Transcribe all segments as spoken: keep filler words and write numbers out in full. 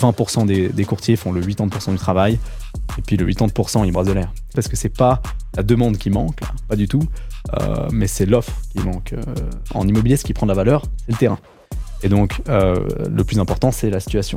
vingt pour cent des, des courtiers font le quatre-vingts pour cent du travail, et puis le quatre-vingts pour cent ils brassent de l'air. Parce que c'est pas la demande qui manque, là, pas du tout, euh, mais c'est l'offre qui manque. Euh, en immobilier, ce qui prend de la valeur, c'est le terrain. Et donc, euh, le plus important, c'est la situation.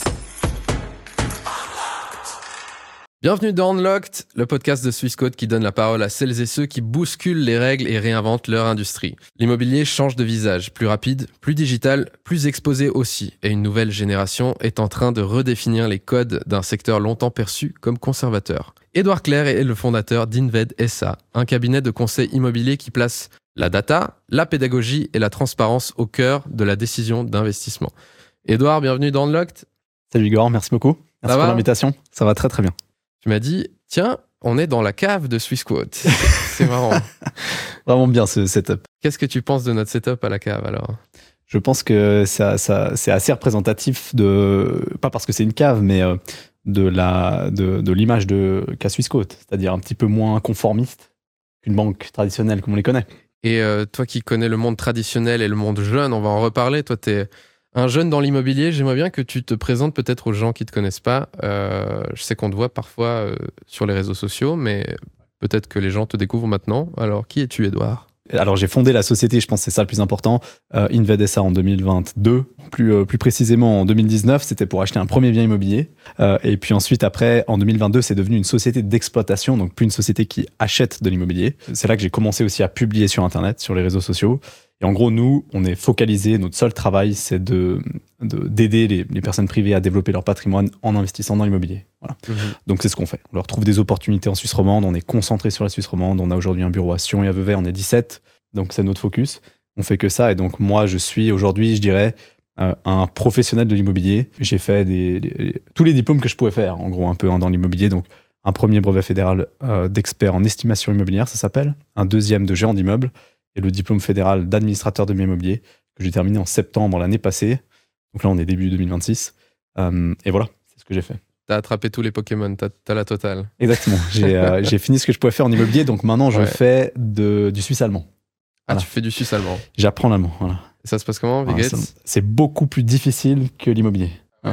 Bienvenue dans Unlocked, le podcast de Swissquote qui donne la parole à celles et ceux qui bousculent les règles et réinventent leur industrie. L'immobilier change de visage, plus rapide, plus digital, plus exposé aussi. Et une nouvelle génération est en train de redéfinir les codes d'un secteur longtemps perçu comme conservateur. Édouard Clerc est le fondateur d'Inved S A, un cabinet de conseil immobilier qui place la data, la pédagogie et la transparence au cœur de la décision d'investissement. Édouard, bienvenue dans Unlocked. Salut Igor, merci beaucoup. Merci pour l'invitation. Ça va très très bien. Tu m'as dit, tiens, on est dans la cave de Swissquote. C'est marrant. Vraiment bien ce setup. Qu'est-ce que tu penses de notre setup à la cave alors ? Je pense que ça, ça, c'est assez représentatif de, pas parce que c'est une cave, mais de, la, de, de l'image de, qu'a Swissquote, c'est-à-dire un petit peu moins conformiste qu'une banque traditionnelle comme on les connaît. Et euh, toi qui connais le monde traditionnel et le monde jeune, on va en reparler. Toi, t'es un jeune dans l'immobilier. J'aimerais bien que tu te présentes peut-être aux gens qui ne te connaissent pas. Euh, je sais qu'on te voit parfois euh, sur les réseaux sociaux, mais peut-être que les gens te découvrent maintenant. Alors, qui es-tu, Édouard ? Alors, j'ai fondé la société, je pense que c'est ça le plus important, euh, Inved S A en deux mille vingt-deux. Plus, euh, plus précisément, en deux mille dix-neuf, c'était pour acheter un premier bien immobilier. Euh, et puis ensuite, après, en deux mille vingt-deux, c'est devenu une société d'exploitation, donc plus une société qui achète de l'immobilier. C'est là que j'ai commencé aussi à publier sur Internet, sur les réseaux sociaux. Et en gros, nous, on est focalisé, notre seul travail, c'est de, de, d'aider les, les personnes privées à développer leur patrimoine en investissant dans l'immobilier. Voilà. Mmh. Donc, c'est ce qu'on fait. On leur trouve des opportunités en Suisse romande, on est concentré sur la Suisse romande, on a aujourd'hui un bureau à Sion et à Vevey, on est dix-sept, donc c'est notre focus. On fait que ça, et donc moi, je suis aujourd'hui, je dirais, euh, un professionnel de l'immobilier. J'ai fait des, des, tous les diplômes que je pouvais faire, en gros, un peu hein, dans l'immobilier. Donc, un premier brevet fédéral euh, d'expert en estimation immobilière, ça s'appelle. Un deuxième de gérant d'immeuble. Et le diplôme fédéral d'administrateur de biens immobiliers que j'ai terminé en septembre l'année passée. Donc là, on est début deux mille vingt-six. Euh, et voilà, c'est ce que j'ai fait. T'as attrapé tous les Pokémon, t'as, t'as la totale. Exactement. J'ai, euh, j'ai fini ce que je pouvais faire en immobilier. Donc maintenant, je ouais. fais de, du suisse allemand. Ah, voilà. Tu fais du suisse allemand. J'apprends l'allemand, voilà. Et ça se passe comment, Vigets ? Voilà, c'est beaucoup plus difficile que l'immobilier. Ouais.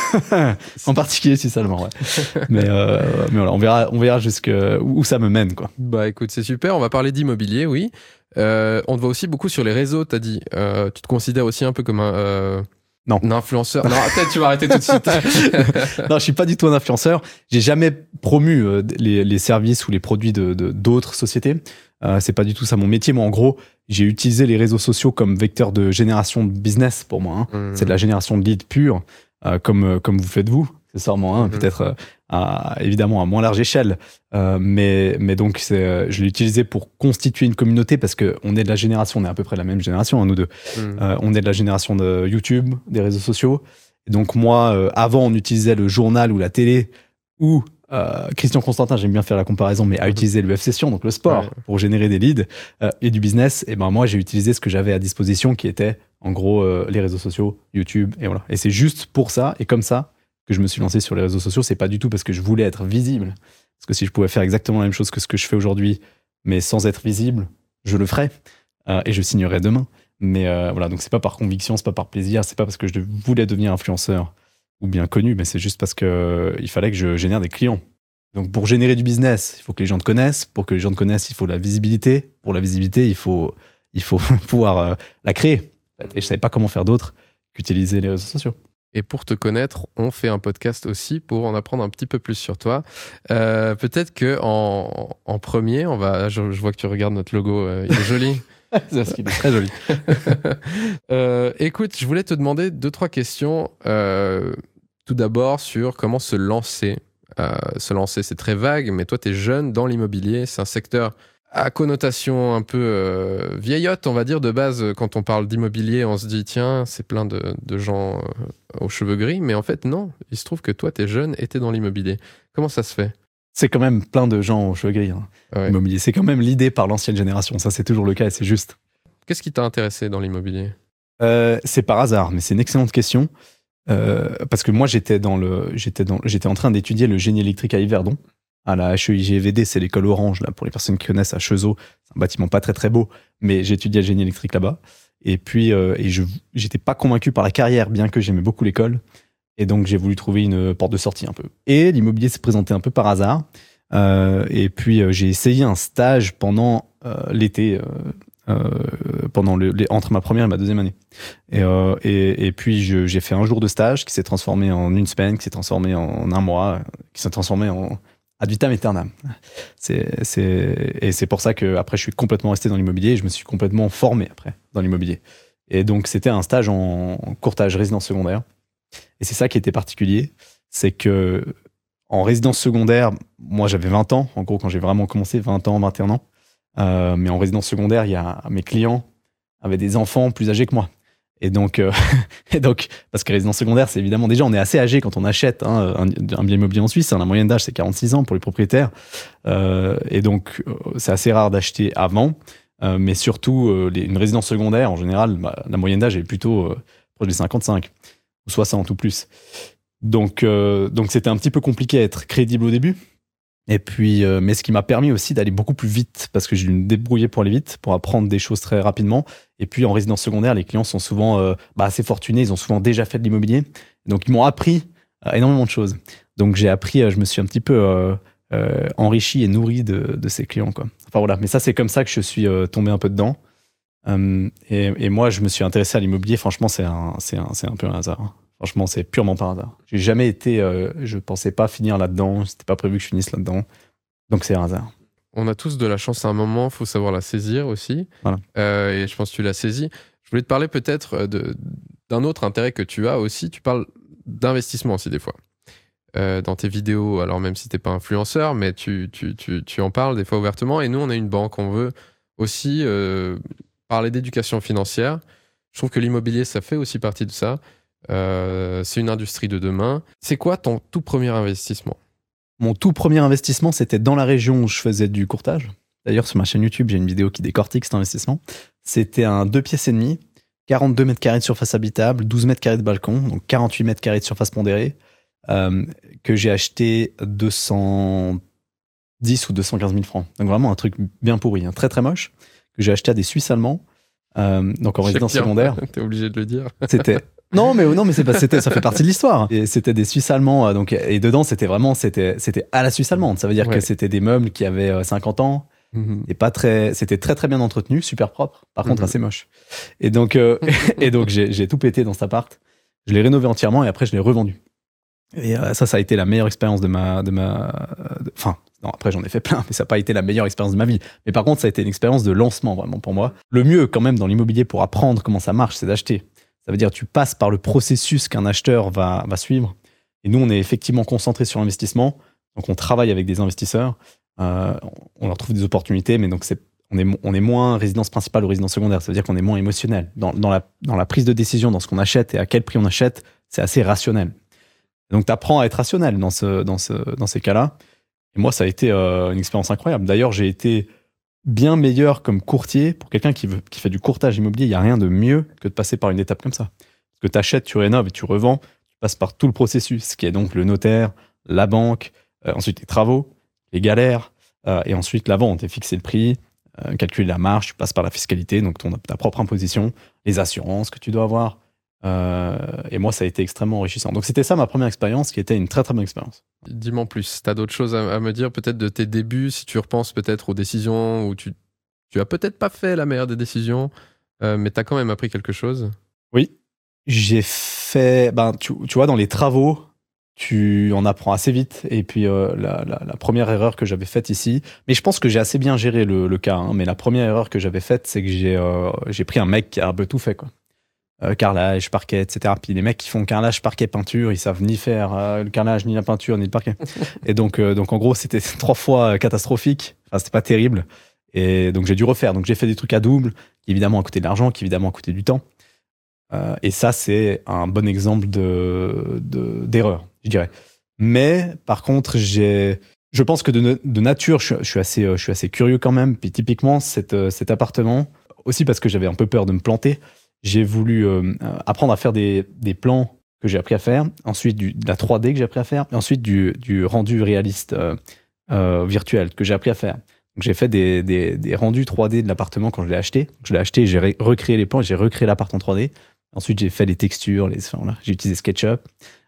En particulier suisse allemand, ouais. mais, euh, mais voilà, on verra, on verra jusqu'où où ça me mène, quoi. Bah écoute, c'est super. On va parler d'immobilier, oui. Euh, on te voit aussi beaucoup sur les réseaux, t'as dit. Euh, tu te considères aussi un peu comme un, euh, non. un influenceur. Non, peut-être tu vas arrêter tout de suite. Non, je suis pas du tout un influenceur. J'ai jamais promu euh, les, les services ou les produits de, de, d'autres sociétés. Euh, c'est pas du tout ça mon métier. Moi, en gros, j'ai utilisé les réseaux sociaux comme vecteur de génération de business pour moi. Hein. Mmh. C'est de la génération de leads pure, euh, comme, euh, comme vous faites vous. C'est sûrement, hein, mmh. peut-être euh, à, évidemment à moins large échelle. Euh, mais, mais donc, c'est, euh, je l'ai utilisé pour constituer une communauté parce qu'on est de la génération, on est à peu près la même génération, hein, nous deux. Mmh. Euh, on est de la génération de YouTube, des réseaux sociaux. Et donc, moi, euh, avant, on utilisait le journal ou la télé ou euh, Christian Constantin, j'aime bien faire la comparaison, mais a mmh. utilisé le F Session, donc le sport, ouais. pour générer des leads euh, et du business. Et ben moi, j'ai utilisé ce que j'avais à disposition qui était, en gros, euh, les réseaux sociaux, YouTube, et voilà. Et c'est juste pour ça, et comme ça, que je me suis lancé sur les réseaux sociaux. C'est pas du tout parce que je voulais être visible. Parce que si je pouvais faire exactement la même chose que ce que je fais aujourd'hui, mais sans être visible, je le ferais. Euh, et je signerais demain. Mais euh, voilà, donc c'est pas par conviction, c'est pas par plaisir, c'est pas parce que je voulais devenir influenceur ou bien connu, mais c'est juste parce que euh, il fallait que je génère des clients. Donc pour générer du business, il faut que les gens te connaissent. Pour que les gens te connaissent, il faut de la visibilité. Pour la visibilité, il faut, il faut pouvoir euh, la créer. Et je savais pas comment faire d'autre qu'utiliser les réseaux sociaux. Et pour te connaître, on fait un podcast aussi pour en apprendre un petit peu plus sur toi. Euh, peut-être que en, en premier, on va. Je, je vois que tu regardes notre logo, euh, il est joli. C'est ce qui est très joli. euh, écoute, je voulais te demander deux trois questions. Euh, tout d'abord sur comment se lancer. Euh, se lancer, c'est très vague, mais toi, tu es jeune dans l'immobilier. C'est un secteur à connotation un peu euh, vieillotte, on va dire, de base. Quand on parle d'immobilier, on se dit, tiens, c'est plein de, de gens euh, aux cheveux gris. Mais en fait, non. Il se trouve que toi, tu es jeune et tu es dans l'immobilier. Comment ça se fait ? C'est quand même plein de gens aux cheveux gris. Hein. Ouais. L'immobilier, c'est quand même l'idée par l'ancienne génération. Ça, c'est toujours le cas et c'est juste. Qu'est-ce qui t'a intéressé dans l'immobilier ? euh, C'est par hasard, mais c'est une excellente question. Euh, parce que moi, j'étais, dans le, j'étais, dans, j'étais en train d'étudier le génie électrique à Yverdon, à la H E I G V D, c'est l'école Orange, là, pour les personnes qui connaissent, à Cheseaux. C'est un bâtiment pas très très beau, mais j'étudiais le génie électrique là-bas. Et puis, euh, et je j'étais pas convaincu par la carrière, bien que j'aimais beaucoup l'école. Et donc, j'ai voulu trouver une porte de sortie un peu. Et l'immobilier s'est présenté un peu par hasard. Euh, et puis, euh, j'ai essayé un stage pendant euh, l'été, euh, euh, pendant le, les, entre ma première et ma deuxième année. Et, euh, et, et puis, je, j'ai fait un jour de stage qui s'est transformé en une semaine, qui s'est transformé en un mois, qui s'est transformé en ad vitam aeternam. C'est, c'est, et c'est pour ça que après, je suis complètement resté dans l'immobilier et je me suis complètement formé après dans l'immobilier. Et donc, c'était un stage en, en courtage résidence secondaire. Et c'est ça qui était particulier, c'est que en résidence secondaire, moi j'avais vingt ans, en gros quand j'ai vraiment commencé, vingt ans, vingt et un ans. Euh, mais en résidence secondaire, il y a mes clients avaient des enfants plus âgés que moi. Et donc, euh, et donc parce que résidence secondaire, c'est évidemment déjà on est assez âgé quand on achète hein, un, un bien immobilier en Suisse. Hein, la moyenne d'âge c'est quarante-six ans pour les propriétaires. Euh, et donc euh, c'est assez rare d'acheter avant. Euh, mais surtout euh, les, une résidence secondaire en général, bah, la moyenne d'âge est plutôt euh, proche des cinquante-cinq. soixante ou plus. Donc, euh, donc c'était un petit peu compliqué à être crédible au début. Et puis, euh, mais ce qui m'a permis aussi d'aller beaucoup plus vite parce que j'ai dû me débrouiller pour aller vite, pour apprendre des choses très rapidement. Et puis, en résidence secondaire, les clients sont souvent euh, bah, assez fortunés. Ils ont souvent déjà fait de l'immobilier. Donc, ils m'ont appris euh, énormément de choses. Donc, j'ai appris, euh, je me suis un petit peu euh, euh, enrichi et nourri de, de ces clients, quoi. Enfin, voilà. Mais ça, c'est comme ça que je suis euh, tombé un peu dedans. Um, et, et moi, je me suis intéressé à l'immobilier. Franchement, c'est un, c'est un, c'est un peu un hasard. Hein. Franchement, c'est purement par hasard. J'ai jamais été, euh, je pensais pas finir là-dedans. C'était pas prévu que je finisse là-dedans. Donc c'est un hasard. On a tous de la chance à un moment. Faut savoir la saisir aussi. Voilà. Euh, et je pense que tu l'as saisie. Je voulais te parler peut-être de, d'un autre intérêt que tu as aussi. Tu parles d'investissement aussi des fois. Euh, dans tes vidéos, alors même si t'es pas influenceur, mais tu, tu, tu, tu en parles des fois ouvertement. Et nous, on a une banque. On veut aussi euh, parler d'éducation financière. Je trouve que l'immobilier, ça fait aussi partie de ça. Euh, c'est une industrie de demain. C'est quoi ton tout premier investissement ? Mon tout premier investissement, c'était dans la région où je faisais du courtage. D'ailleurs, sur ma chaîne YouTube, j'ai une vidéo qui décortique cet investissement. C'était un deux pièces et demi, quarante-deux mètres carrés de surface habitable, douze mètres carrés de balcon, donc quarante-huit mètres carrés de surface pondérée, euh, que j'ai acheté deux cent dix ou deux cent quinze mille francs. Donc vraiment un truc bien pourri, hein, très très moche, que j'ai acheté à des Suisses allemands, euh, donc en résidence secondaire. T'es obligé de le dire. C'était... Non, mais non, mais c'est pas, c'était, ça fait partie de l'histoire. Et c'était des Suisses allemands, donc et dedans c'était vraiment, c'était, c'était à la Suisse allemande. Ça veut dire ouais. que c'était des meubles qui avaient cinquante ans mm-hmm. et pas très, c'était très très bien entretenu, super propre. Par contre, mm-hmm. assez moche. Et donc, euh, et donc j'ai, j'ai tout pété dans cet appart. Je l'ai rénové entièrement et après je l'ai revendu. Et euh, ça, ça a été la meilleure expérience de ma, de ma, enfin. Non, après j'en ai fait plein, mais ça n'a pas été la meilleure expérience de ma vie. Mais par contre, ça a été une expérience de lancement vraiment pour moi. Le mieux quand même dans l'immobilier pour apprendre comment ça marche, c'est d'acheter. Ça veut dire que tu passes par le processus qu'un acheteur va, va suivre. Et nous, on est effectivement concentrés sur l'investissement. Donc, on travaille avec des investisseurs. Euh, on leur trouve des opportunités, mais donc c'est, on, est, on est moins résidence principale ou résidence secondaire. Ça veut dire qu'on est moins émotionnel. Dans, dans, la, dans la prise de décision, dans ce qu'on achète et à quel prix on achète, c'est assez rationnel. Et donc, tu apprends à être rationnel dans, ce, dans, ce, dans ces cas-là. Et moi, ça a été euh, une expérience incroyable. D'ailleurs, j'ai été bien meilleur comme courtier. Pour quelqu'un qui, veut, qui fait du courtage immobilier, il n'y a rien de mieux que de passer par une étape comme ça. Parce que tu achètes, tu rénoves et tu revends, tu passes par tout le processus, qui est donc le notaire, la banque, euh, ensuite les travaux, les galères, euh, et ensuite la vente, et fixer le prix, euh, calculer la marge, tu passes par la fiscalité, donc ton, ta propre imposition, les assurances que tu dois avoir. Euh, et moi, ça a été extrêmement enrichissant. Donc, c'était ça ma première expérience, qui était une très très bonne expérience. Dis-moi en plus. Tu as d'autres choses à, à me dire, peut-être de tes débuts, si tu repenses peut-être aux décisions où tu, tu as peut-être pas fait la meilleure des décisions, euh, mais tu as quand même appris quelque chose. Oui, j'ai fait. Ben, tu, tu vois, dans les travaux, tu en apprends assez vite. Et puis, euh, la, la, la première erreur que j'avais faite ici, mais je pense que j'ai assez bien géré le, le cas, hein, mais la première erreur que j'avais faite, c'est que j'ai, euh, j'ai pris un mec qui a un peu tout fait, quoi. Euh, carrelage, parquet, et cetera. Puis les mecs qui font carrelage, parquet, peinture, ils savent ni faire euh, le carrelage, ni la peinture, ni le parquet. Et donc, euh, donc en gros, c'était trois fois catastrophique. Enfin, c'était pas terrible. Et donc j'ai dû refaire. Donc j'ai fait des trucs à double, qui évidemment ont coûté de l'argent, qui évidemment ont coûté du temps. Euh, et ça, c'est un bon exemple de, de d'erreur, je dirais. Mais par contre, j'ai, je pense que de, de nature, je, je suis assez, je suis assez curieux quand même. Puis typiquement, cet, cet appartement, aussi parce que j'avais un peu peur de me planter. J'ai voulu euh, apprendre à faire des, des plans que j'ai appris à faire, ensuite du, de la trois D que j'ai appris à faire, et ensuite du, du rendu réaliste euh, euh, virtuel que j'ai appris à faire. Donc j'ai fait des, des, des rendus trois D de l'appartement quand je l'ai acheté. Je l'ai acheté, j'ai ré- recréé les plans, et j'ai recréé l'appart en trois D. Ensuite j'ai fait les textures, les, enfin, voilà, j'ai utilisé SketchUp.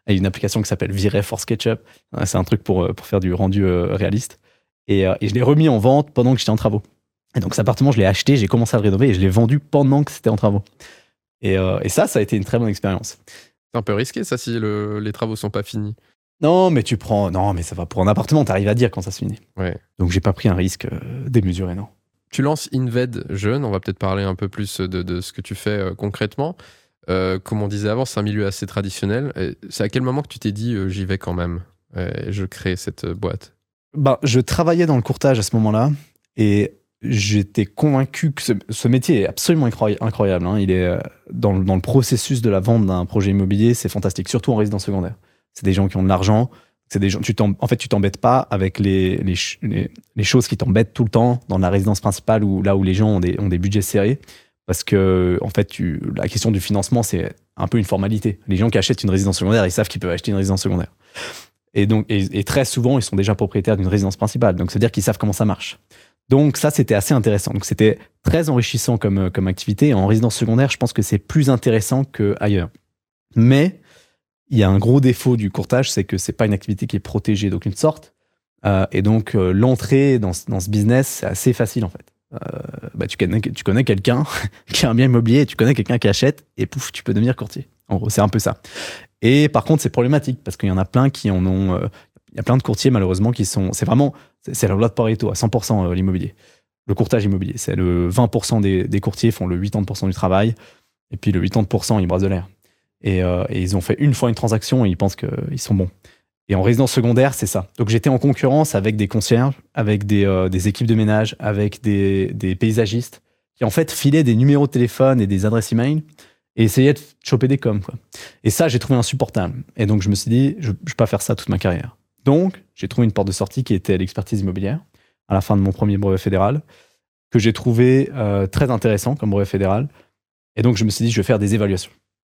a une application qui s'appelle Viret for SketchUp. C'est un truc pour, pour faire du rendu euh, réaliste. Et, euh, et je l'ai remis en vente pendant que j'étais en travaux. Et donc, cet appartement, je l'ai acheté, j'ai commencé à le rénover et je l'ai vendu pendant que c'était en travaux. Et, euh, et ça, ça a été une très bonne expérience. C'est un peu risqué, ça, si le, les travaux sont pas finis. Non, mais tu prends... Non, mais ça va pour un appartement, t'arrives à dire quand ça se finit. Ouais. Donc, j'ai pas pris un risque euh, démesuré, non. Tu lances Inved jeune, on va peut-être parler un peu plus de, de ce que tu fais euh, concrètement. Euh, comme on disait avant, c'est un milieu assez traditionnel. Et c'est à quel moment que tu t'es dit euh, j'y vais quand même et je crée cette euh, boîte? Bah, je travaillais dans le courtage à ce moment-là et j'étais convaincu que ce, ce métier est absolument incroy- incroyable. Hein. Il est euh, dans, le- dans le processus de la vente d'un projet immobilier, c'est fantastique, surtout en résidence secondaire. C'est des gens qui ont de l'argent. C'est des gens, tu t'em- en fait, tu t'embêtes pas avec les, les, ch- les, les choses qui t'embêtent tout le temps dans la résidence principale ou là où les gens ont des, ont des budgets serrés. Parce que, en fait, tu, la question du financement, c'est un peu une formalité. Les gens qui achètent une résidence secondaire, ils savent qu'ils peuvent acheter une résidence secondaire. Et donc, et, et très souvent, ils sont déjà propriétaires d'une résidence principale. Donc, c'est-à-dire qu'ils savent comment ça marche. Donc, ça, c'était assez intéressant. Donc, c'était très enrichissant comme, comme activité. En résidence secondaire, je pense que c'est plus intéressant qu'ailleurs. Mais, il y a un gros défaut du courtage, c'est que c'est pas une activité qui est protégée d'aucune sorte. Euh, et donc, euh, l'entrée dans, dans ce business, c'est assez facile, en fait. Euh, bah, tu connais, tu connais quelqu'un qui a un bien immobilier, tu connais quelqu'un qui achète, et pouf, tu peux devenir courtier. En gros, c'est un peu ça. Et par contre, c'est problématique parce qu'il y en a plein qui en ont. Euh, il y a plein de courtiers, malheureusement, qui sont. C'est vraiment. C'est, c'est la loi de Pareto à cent pour cent euh, l'immobilier. Le courtage immobilier. C'est le vingt pour cent des, des courtiers font le quatre-vingts pour cent du travail. Et puis le quatre-vingts pour cent, ils brassent de l'air. Et, euh, et ils ont fait une fois une transaction et ils pensent qu'ils sont bons. Et en résidence secondaire, c'est ça. Donc j'étais en concurrence avec des concierges, avec des, euh, des équipes de ménage, avec des, des paysagistes qui en fait filaient des numéros de téléphone et des adresses email et essayaient de choper des coms, quoi. Et ça, j'ai trouvé insupportable. Et donc je me suis dit, je ne peux pas faire ça toute ma carrière. Donc j'ai trouvé une porte de sortie qui était l'expertise immobilière à la fin de mon premier brevet fédéral, que j'ai trouvé euh, très intéressant comme brevet fédéral. Et donc je me suis dit, je vais faire des évaluations.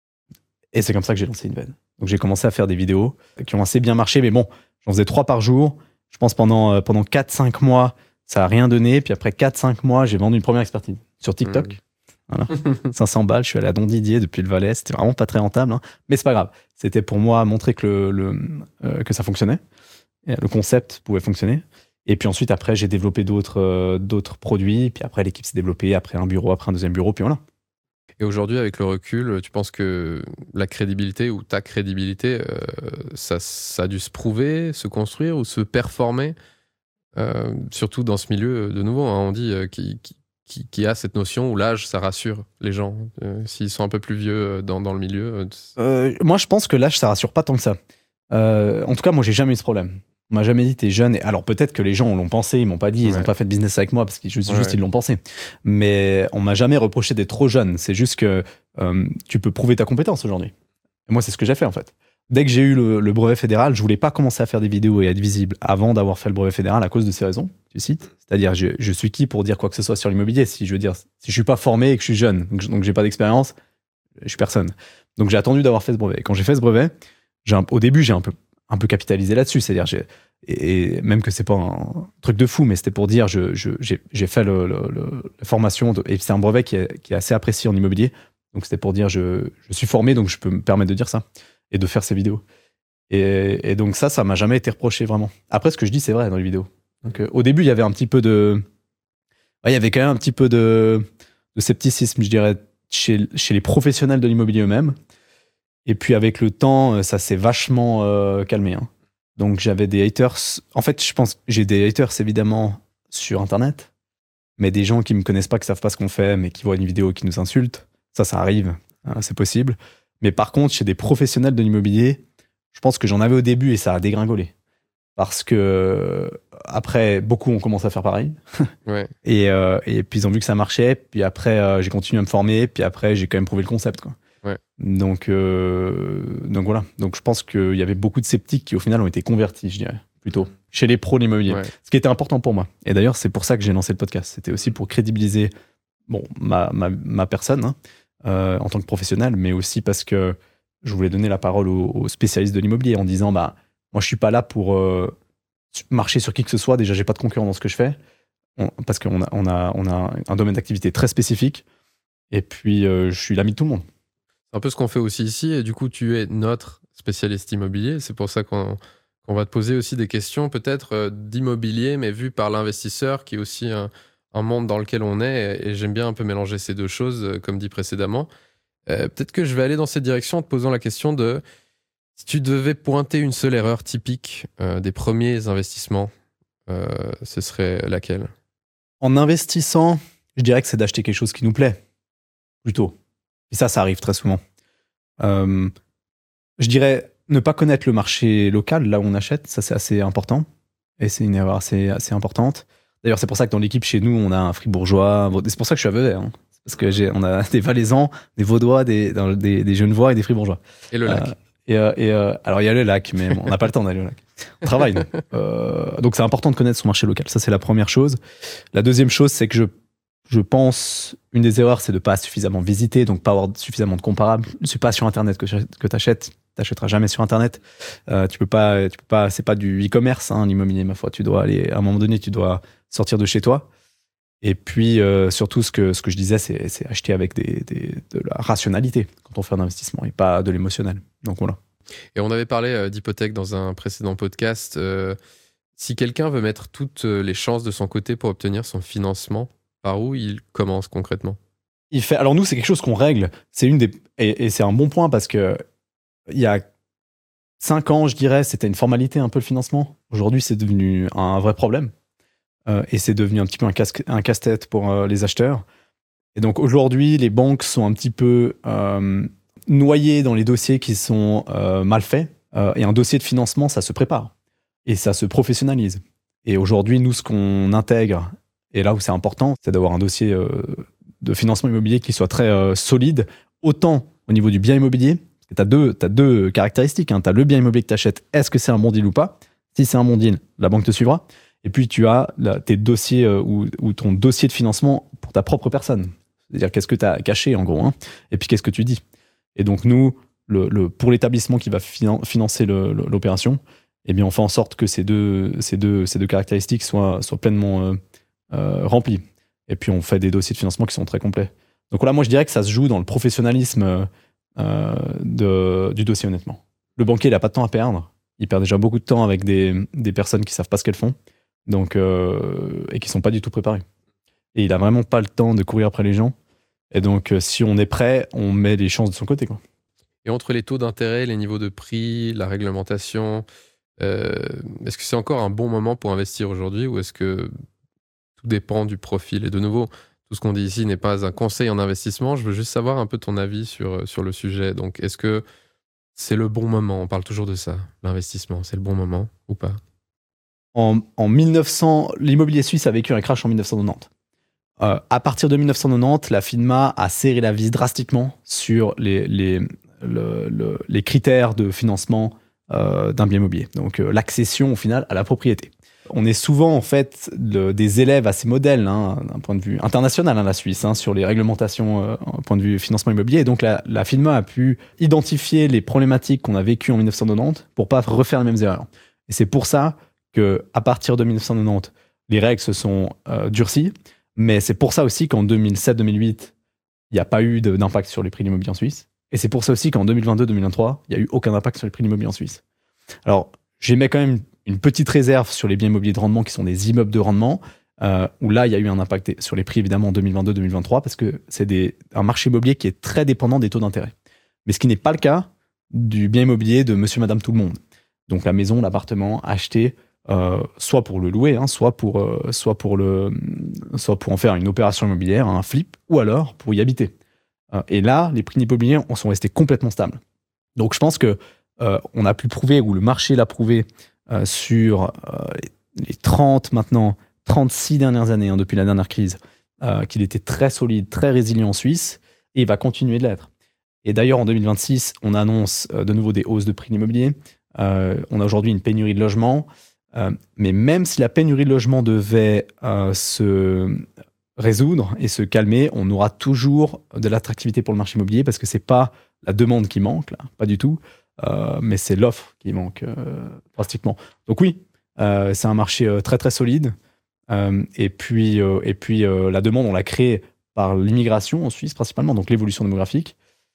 Et c'est comme ça que j'ai lancé Inved. Donc j'ai commencé à faire des vidéos qui ont assez bien marché, mais bon, j'en faisais trois par jour. Je pense pendant, euh, pendant quatre cinq mois, ça n'a rien donné. Puis après quatre cinq mois, j'ai vendu une première expertise sur TikTok. Mmh. Voilà. cinq cents balles, je suis allé à Don Didier depuis le Valais. C'était vraiment pas très rentable, hein. Mais c'est pas grave. C'était pour moi montrer que, le, le, euh, que ça fonctionnait. Et le concept pouvait fonctionner. Et puis ensuite, après, j'ai développé d'autres, euh, d'autres produits. Puis après, l'équipe s'est développée. Après un bureau, après un deuxième bureau. Puis voilà. Et aujourd'hui, avec le recul, tu penses que la crédibilité ou ta crédibilité, euh, ça, ça a dû se prouver, se construire ou se performer, euh, surtout dans ce milieu, de nouveau, hein, on dit, euh, qui, qui, qui a cette notion où l'âge, ça rassure les gens. Euh, s'ils sont un peu plus vieux dans, dans le milieu. Euh, euh, moi, je pense que l'âge, ça rassure pas tant que ça. Euh, en tout cas, moi, j'ai jamais eu ce problème. On m'a jamais dit t'es jeune. Et alors peut-être que les gens l'ont pensé, ils m'ont pas dit, ils ouais. ont pas fait de business avec moi parce qu'ils juste, ouais. juste ils l'ont pensé. Mais on m'a jamais reproché d'être trop jeune. C'est juste que euh, tu peux prouver ta compétence aujourd'hui. Et moi, c'est ce que j'ai fait en fait. Dès que j'ai eu le, le brevet fédéral, je voulais pas commencer à faire des vidéos et être visible avant d'avoir fait le brevet fédéral à cause de ces raisons. Tu cites. C'est-à-dire, je, je suis qui pour dire quoi que ce soit sur l'immobilier? Si je veux dire, si je suis pas formé et que je suis jeune, donc, donc j'ai pas d'expérience, je suis personne. Donc j'ai attendu d'avoir fait ce brevet. Et quand j'ai fait ce brevet, j'ai un, au début, j'ai un peu un peu capitalisé là-dessus, c'est-à-dire j'ai, et même que c'est pas un truc de fou, mais c'était pour dire je, je, j'ai, j'ai fait le, le, le, la formation de, et c'est un brevet qui est, qui est assez apprécié en immobilier, donc c'était pour dire je, je suis formé, donc je peux me permettre de dire ça et de faire ces vidéos. Et, et donc ça, ça m'a jamais été reproché vraiment. Après, ce que je dis, c'est vrai dans les vidéos. Donc euh, au début, il y avait un petit peu de, ouais, il y avait quand même un petit peu de, de scepticisme, je dirais, chez, chez les professionnels de l'immobilier eux-mêmes. Et puis avec le temps, ça s'est vachement euh, calmé. Hein. Donc j'avais des haters. En fait, je pense que j'ai des haters évidemment sur Internet, mais des gens qui me connaissent pas, qui savent pas ce qu'on fait, mais qui voient une vidéo et qui nous insultent. Ça, ça arrive. Hein, c'est possible. Mais par contre, chez des professionnels de l'immobilier, je pense que j'en avais au début et ça a dégringolé. Parce que après, beaucoup ont commencé à faire pareil. Ouais. et, euh, et puis ils ont vu que ça marchait. Puis après, euh, j'ai continué à me former. Puis après, j'ai quand même prouvé le concept, quoi. Ouais. Donc, euh, donc voilà. Donc je pense qu'il y avait beaucoup de sceptiques qui au final ont été convertis, je dirais, plutôt, chez les pros de l'immobilier. Ouais. Ce qui était important pour moi. Et d'ailleurs, c'est pour ça que j'ai lancé le podcast. C'était aussi pour crédibiliser bon, ma, ma, ma personne hein, euh, en tant que professionnel, mais aussi parce que je voulais donner la parole aux, aux spécialistes de l'immobilier en disant bah, moi, je suis pas là pour euh, marcher sur qui que ce soit. Déjà, j'ai pas de concurrent dans ce que je fais on, parce qu'on a, on a, on a un domaine d'activité très spécifique. Et puis, euh, je suis l'ami de tout le monde. Un peu ce qu'on fait aussi ici, et du coup, tu es notre spécialiste immobilier. C'est pour ça qu'on, qu'on va te poser aussi des questions peut-être euh, d'immobilier, mais vu par l'investisseur, qui est aussi un, un monde dans lequel on est. Et, et j'aime bien un peu mélanger ces deux choses, euh, comme dit précédemment. Euh, peut-être que je vais aller dans cette direction en te posant la question de si tu devais pointer une seule erreur typique euh, des premiers investissements, euh, ce serait laquelle? En investissant, je dirais que c'est d'acheter quelque chose qui nous plaît, plutôt. Et ça, ça arrive très souvent. Euh, je dirais ne pas connaître le marché local, là où on achète, ça c'est assez important. Et c'est une erreur assez, assez importante. D'ailleurs, c'est pour ça que dans l'équipe, chez nous, on a un fribourgeois. C'est pour ça que je suis à Vevey. Hein. Parce que j'ai, on a des Valaisans, des Vaudois, des, des, des Genevois et des fribourgeois. Et le lac. Euh, et, euh, et euh, alors, il y a le lac, mais bon, on n'a pas le temps d'aller au lac. On travaille, non euh, Donc, c'est important de connaître son marché local. Ça, c'est la première chose. La deuxième chose, c'est que je, je pense, une des erreurs, c'est de ne pas suffisamment visiter, donc pas avoir suffisamment de comparables. C'est pas sur Internet que, que tu achètes. Tu n'achèteras jamais sur Internet. Euh, tu peux pas, tu peux pas, c'est pas du e-commerce, hein, l'immobilier, ma foi. Tu dois aller, à un moment donné, tu dois sortir de chez toi. Et puis, euh, surtout, ce que, ce que je disais, c'est, c'est acheter avec des, des, de la rationalité quand on fait un investissement et pas de l'émotionnel. Donc voilà. Et on avait parlé euh, d'hypothèque dans un précédent podcast. Euh, si quelqu'un veut mettre toutes les chances de son côté pour obtenir son financement, par où il commence concrètement? Il fait, alors nous, c'est quelque chose qu'on règle. C'est une des, et, et c'est un bon point parce que il y a cinq ans, je dirais, c'était une formalité un peu le financement. Aujourd'hui, c'est devenu un vrai problème. Euh, et c'est devenu un petit peu un, casse- un casse-tête pour euh, les acheteurs. Et donc aujourd'hui, les banques sont un petit peu euh, noyées dans les dossiers qui sont euh, mal faits. Euh, et un dossier de financement, ça se prépare. Et ça se professionnalise. Et aujourd'hui, nous, ce qu'on intègre, et là où c'est important, c'est d'avoir un dossier euh, de financement immobilier qui soit très euh, solide, autant au niveau du bien immobilier. Tu as deux, t'as deux caractéristiques. Hein. Tu as le bien immobilier que tu achètes. Est-ce que c'est un bon deal ou pas? Si c'est un bon deal, la banque te suivra. Et puis, tu as là, tes dossiers euh, ou, ou ton dossier de financement pour ta propre personne. C'est-à-dire, qu'est-ce que tu as caché, en gros, hein, et puis qu'est-ce que tu dis. Et donc, nous, le, le, pour l'établissement qui va finan- financer le, le, l'opération, eh bien, on fait en sorte que ces deux, ces deux, ces deux caractéristiques soient, soient pleinement euh, euh, remplies. Et puis, on fait des dossiers de financement qui sont très complets. Donc, voilà, moi, je dirais que ça se joue dans le professionnalisme euh, de, du dossier, honnêtement. Le banquier, il n'a pas de temps à perdre. Il perd déjà beaucoup de temps avec des, des personnes qui ne savent pas ce qu'elles font. Donc, euh, et qui sont pas du tout préparés. Et il a vraiment pas le temps de courir après les gens. Et donc, euh, si on est prêt, on met les chances de son côté, quoi. Et entre les taux d'intérêt, les niveaux de prix, la réglementation, euh, est-ce que c'est encore un bon moment pour investir aujourd'hui ou est-ce que tout dépend du profil? Et de nouveau, tout ce qu'on dit ici n'est pas un conseil en investissement. Je veux juste savoir un peu ton avis sur, sur le sujet. Donc, est-ce que c'est le bon moment? On parle toujours de ça, l'investissement. C'est le bon moment ou pas? En, en mille neuf cents, l'immobilier suisse a vécu un crash en mille neuf cent quatre-vingt-dix. Euh, à partir de mille neuf cent quatre-vingt-dix, la FINMA a serré la vis drastiquement sur les, les, le, le, les critères de financement euh, d'un bien immobilier. Donc, euh, l'accession, au final, à la propriété. On est souvent, en fait, le, des élèves à ces modèles, hein, d'un point de vue international, hein, la Suisse, hein, sur les réglementations euh, d'un point de vue financement immobilier. Et donc, la, la FINMA a pu identifier les problématiques qu'on a vécues en mille neuf cent quatre-vingt-dix pour pas refaire les mêmes erreurs. Et c'est pour ça qu'à partir de mille neuf cent quatre-vingt-dix, les règles se sont euh, durcies. Mais c'est pour ça aussi qu'en deux mille sept deux mille huit, il n'y a pas eu de, d'impact sur les prix de l'immobilier en Suisse. Et c'est pour ça aussi qu'en deux mille vingt-deux deux mille vingt-trois, il n'y a eu aucun impact sur les prix de l'immobilier en Suisse. Alors, j'émets quand même une petite réserve sur les biens immobiliers de rendement qui sont des immeubles de rendement, euh, où là, il y a eu un impact sur les prix, évidemment, en deux mille vingt-deux deux mille vingt-trois, parce que c'est des, un marché immobilier qui est très dépendant des taux d'intérêt. Mais ce qui n'est pas le cas du bien immobilier de monsieur, madame, tout le monde. Donc, la maison, l'appartement acheté, Euh, soit pour le louer, hein, soit, pour, euh, soit, pour le, soit pour en faire une opération immobilière, un flip, ou alors pour y habiter. Euh, et là, les prix immobiliers sont restés complètement stables. Donc je pense que euh, on a pu prouver, ou le marché l'a prouvé, euh, sur euh, les, les trente maintenant, trente-six dernières années, hein, depuis la dernière crise, euh, qu'il était très solide, très résilient en Suisse, et il va continuer de l'être. Et d'ailleurs, en deux mille vingt-six, on annonce euh, de nouveau des hausses de prix de l'immobilier. Euh, on a aujourd'hui une pénurie de logements. Euh, mais même si la pénurie de logement devait euh, se résoudre et se calmer, on aura toujours de l'attractivité pour le marché immobilier parce que c'est pas la demande qui manque, là, pas du tout, euh, mais c'est l'offre qui manque euh, drastiquement. Donc oui, euh, c'est un marché euh, très très solide. Euh, et puis, euh, et puis euh, la demande, on l'a créée par l'immigration en Suisse principalement, donc l'évolution démographique.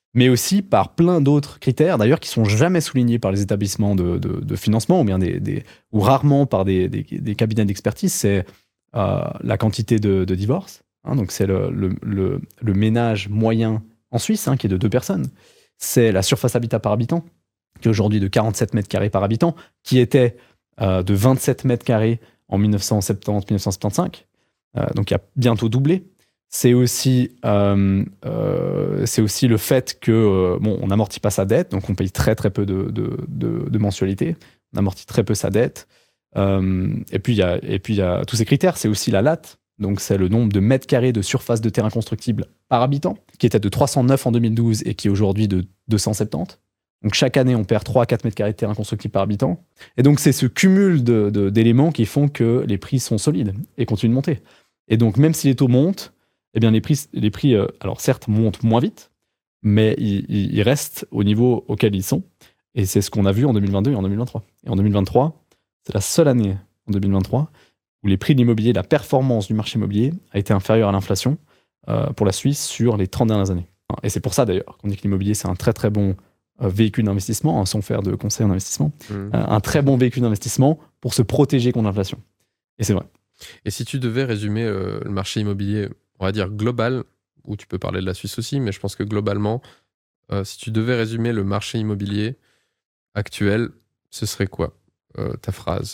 mais aussi par plein d'autres critères, d'ailleurs, qui sont jamais soulignés par les établissements de, de, de financement, ou bien des, des ou rarement par des, des, des cabinets d'expertise. C'est euh, la quantité de, de divorces. Hein, donc, c'est le, le, le, le ménage moyen en Suisse, hein, qui est de deux personnes. C'est la surface habitat par habitant, qui est aujourd'hui de quarante-sept mètres carrés par habitant, qui était euh, de vingt-sept mètres carrés en mille neuf cent soixante-dix mille neuf cent soixante-quinze. Euh, donc, il a bientôt doublé. C'est aussi, euh, euh, c'est aussi le fait que euh, bon, on n'amortit pas sa dette, donc on paye très très peu de, de, de, de mensualités, on amortit très peu sa dette. Euh, et puis il y a et puis il y a tous ces critères. C'est aussi la L A T, donc c'est le nombre de mètres carrés de surface de terrain constructible par habitant, qui était de trois cent neuf en deux mille douze et qui est aujourd'hui de deux cent soixante-dix. Donc chaque année on perd trois à quatre mètres carrés de terrain constructible par habitant. Et donc c'est ce cumul de, de, d'éléments qui font que les prix sont solides et continuent de monter. Et donc même si les taux montent, eh bien les prix, les prix euh, alors certes, montent moins vite, mais ils, ils restent au niveau auquel ils sont. Et c'est ce qu'on a vu en deux mille vingt-deux et en deux mille vingt-trois. Et en deux mille vingt-trois, c'est la seule année en deux mille vingt-trois où les prix de l'immobilier, la performance du marché immobilier a été inférieure à l'inflation euh, pour la Suisse sur les trente dernières années. Et c'est pour ça d'ailleurs qu'on dit que l'immobilier, c'est un très très bon euh, véhicule d'investissement, hein, sans faire de conseil en investissement, mmh. euh, un très bon véhicule d'investissement pour se protéger contre l'inflation. Et c'est vrai. Et si tu devais résumer euh, le marché immobilier, on va dire global, ou tu peux parler de la Suisse aussi, mais je pense que globalement, euh, si tu devais résumer le marché immobilier actuel, ce serait quoi euh, ta phrase?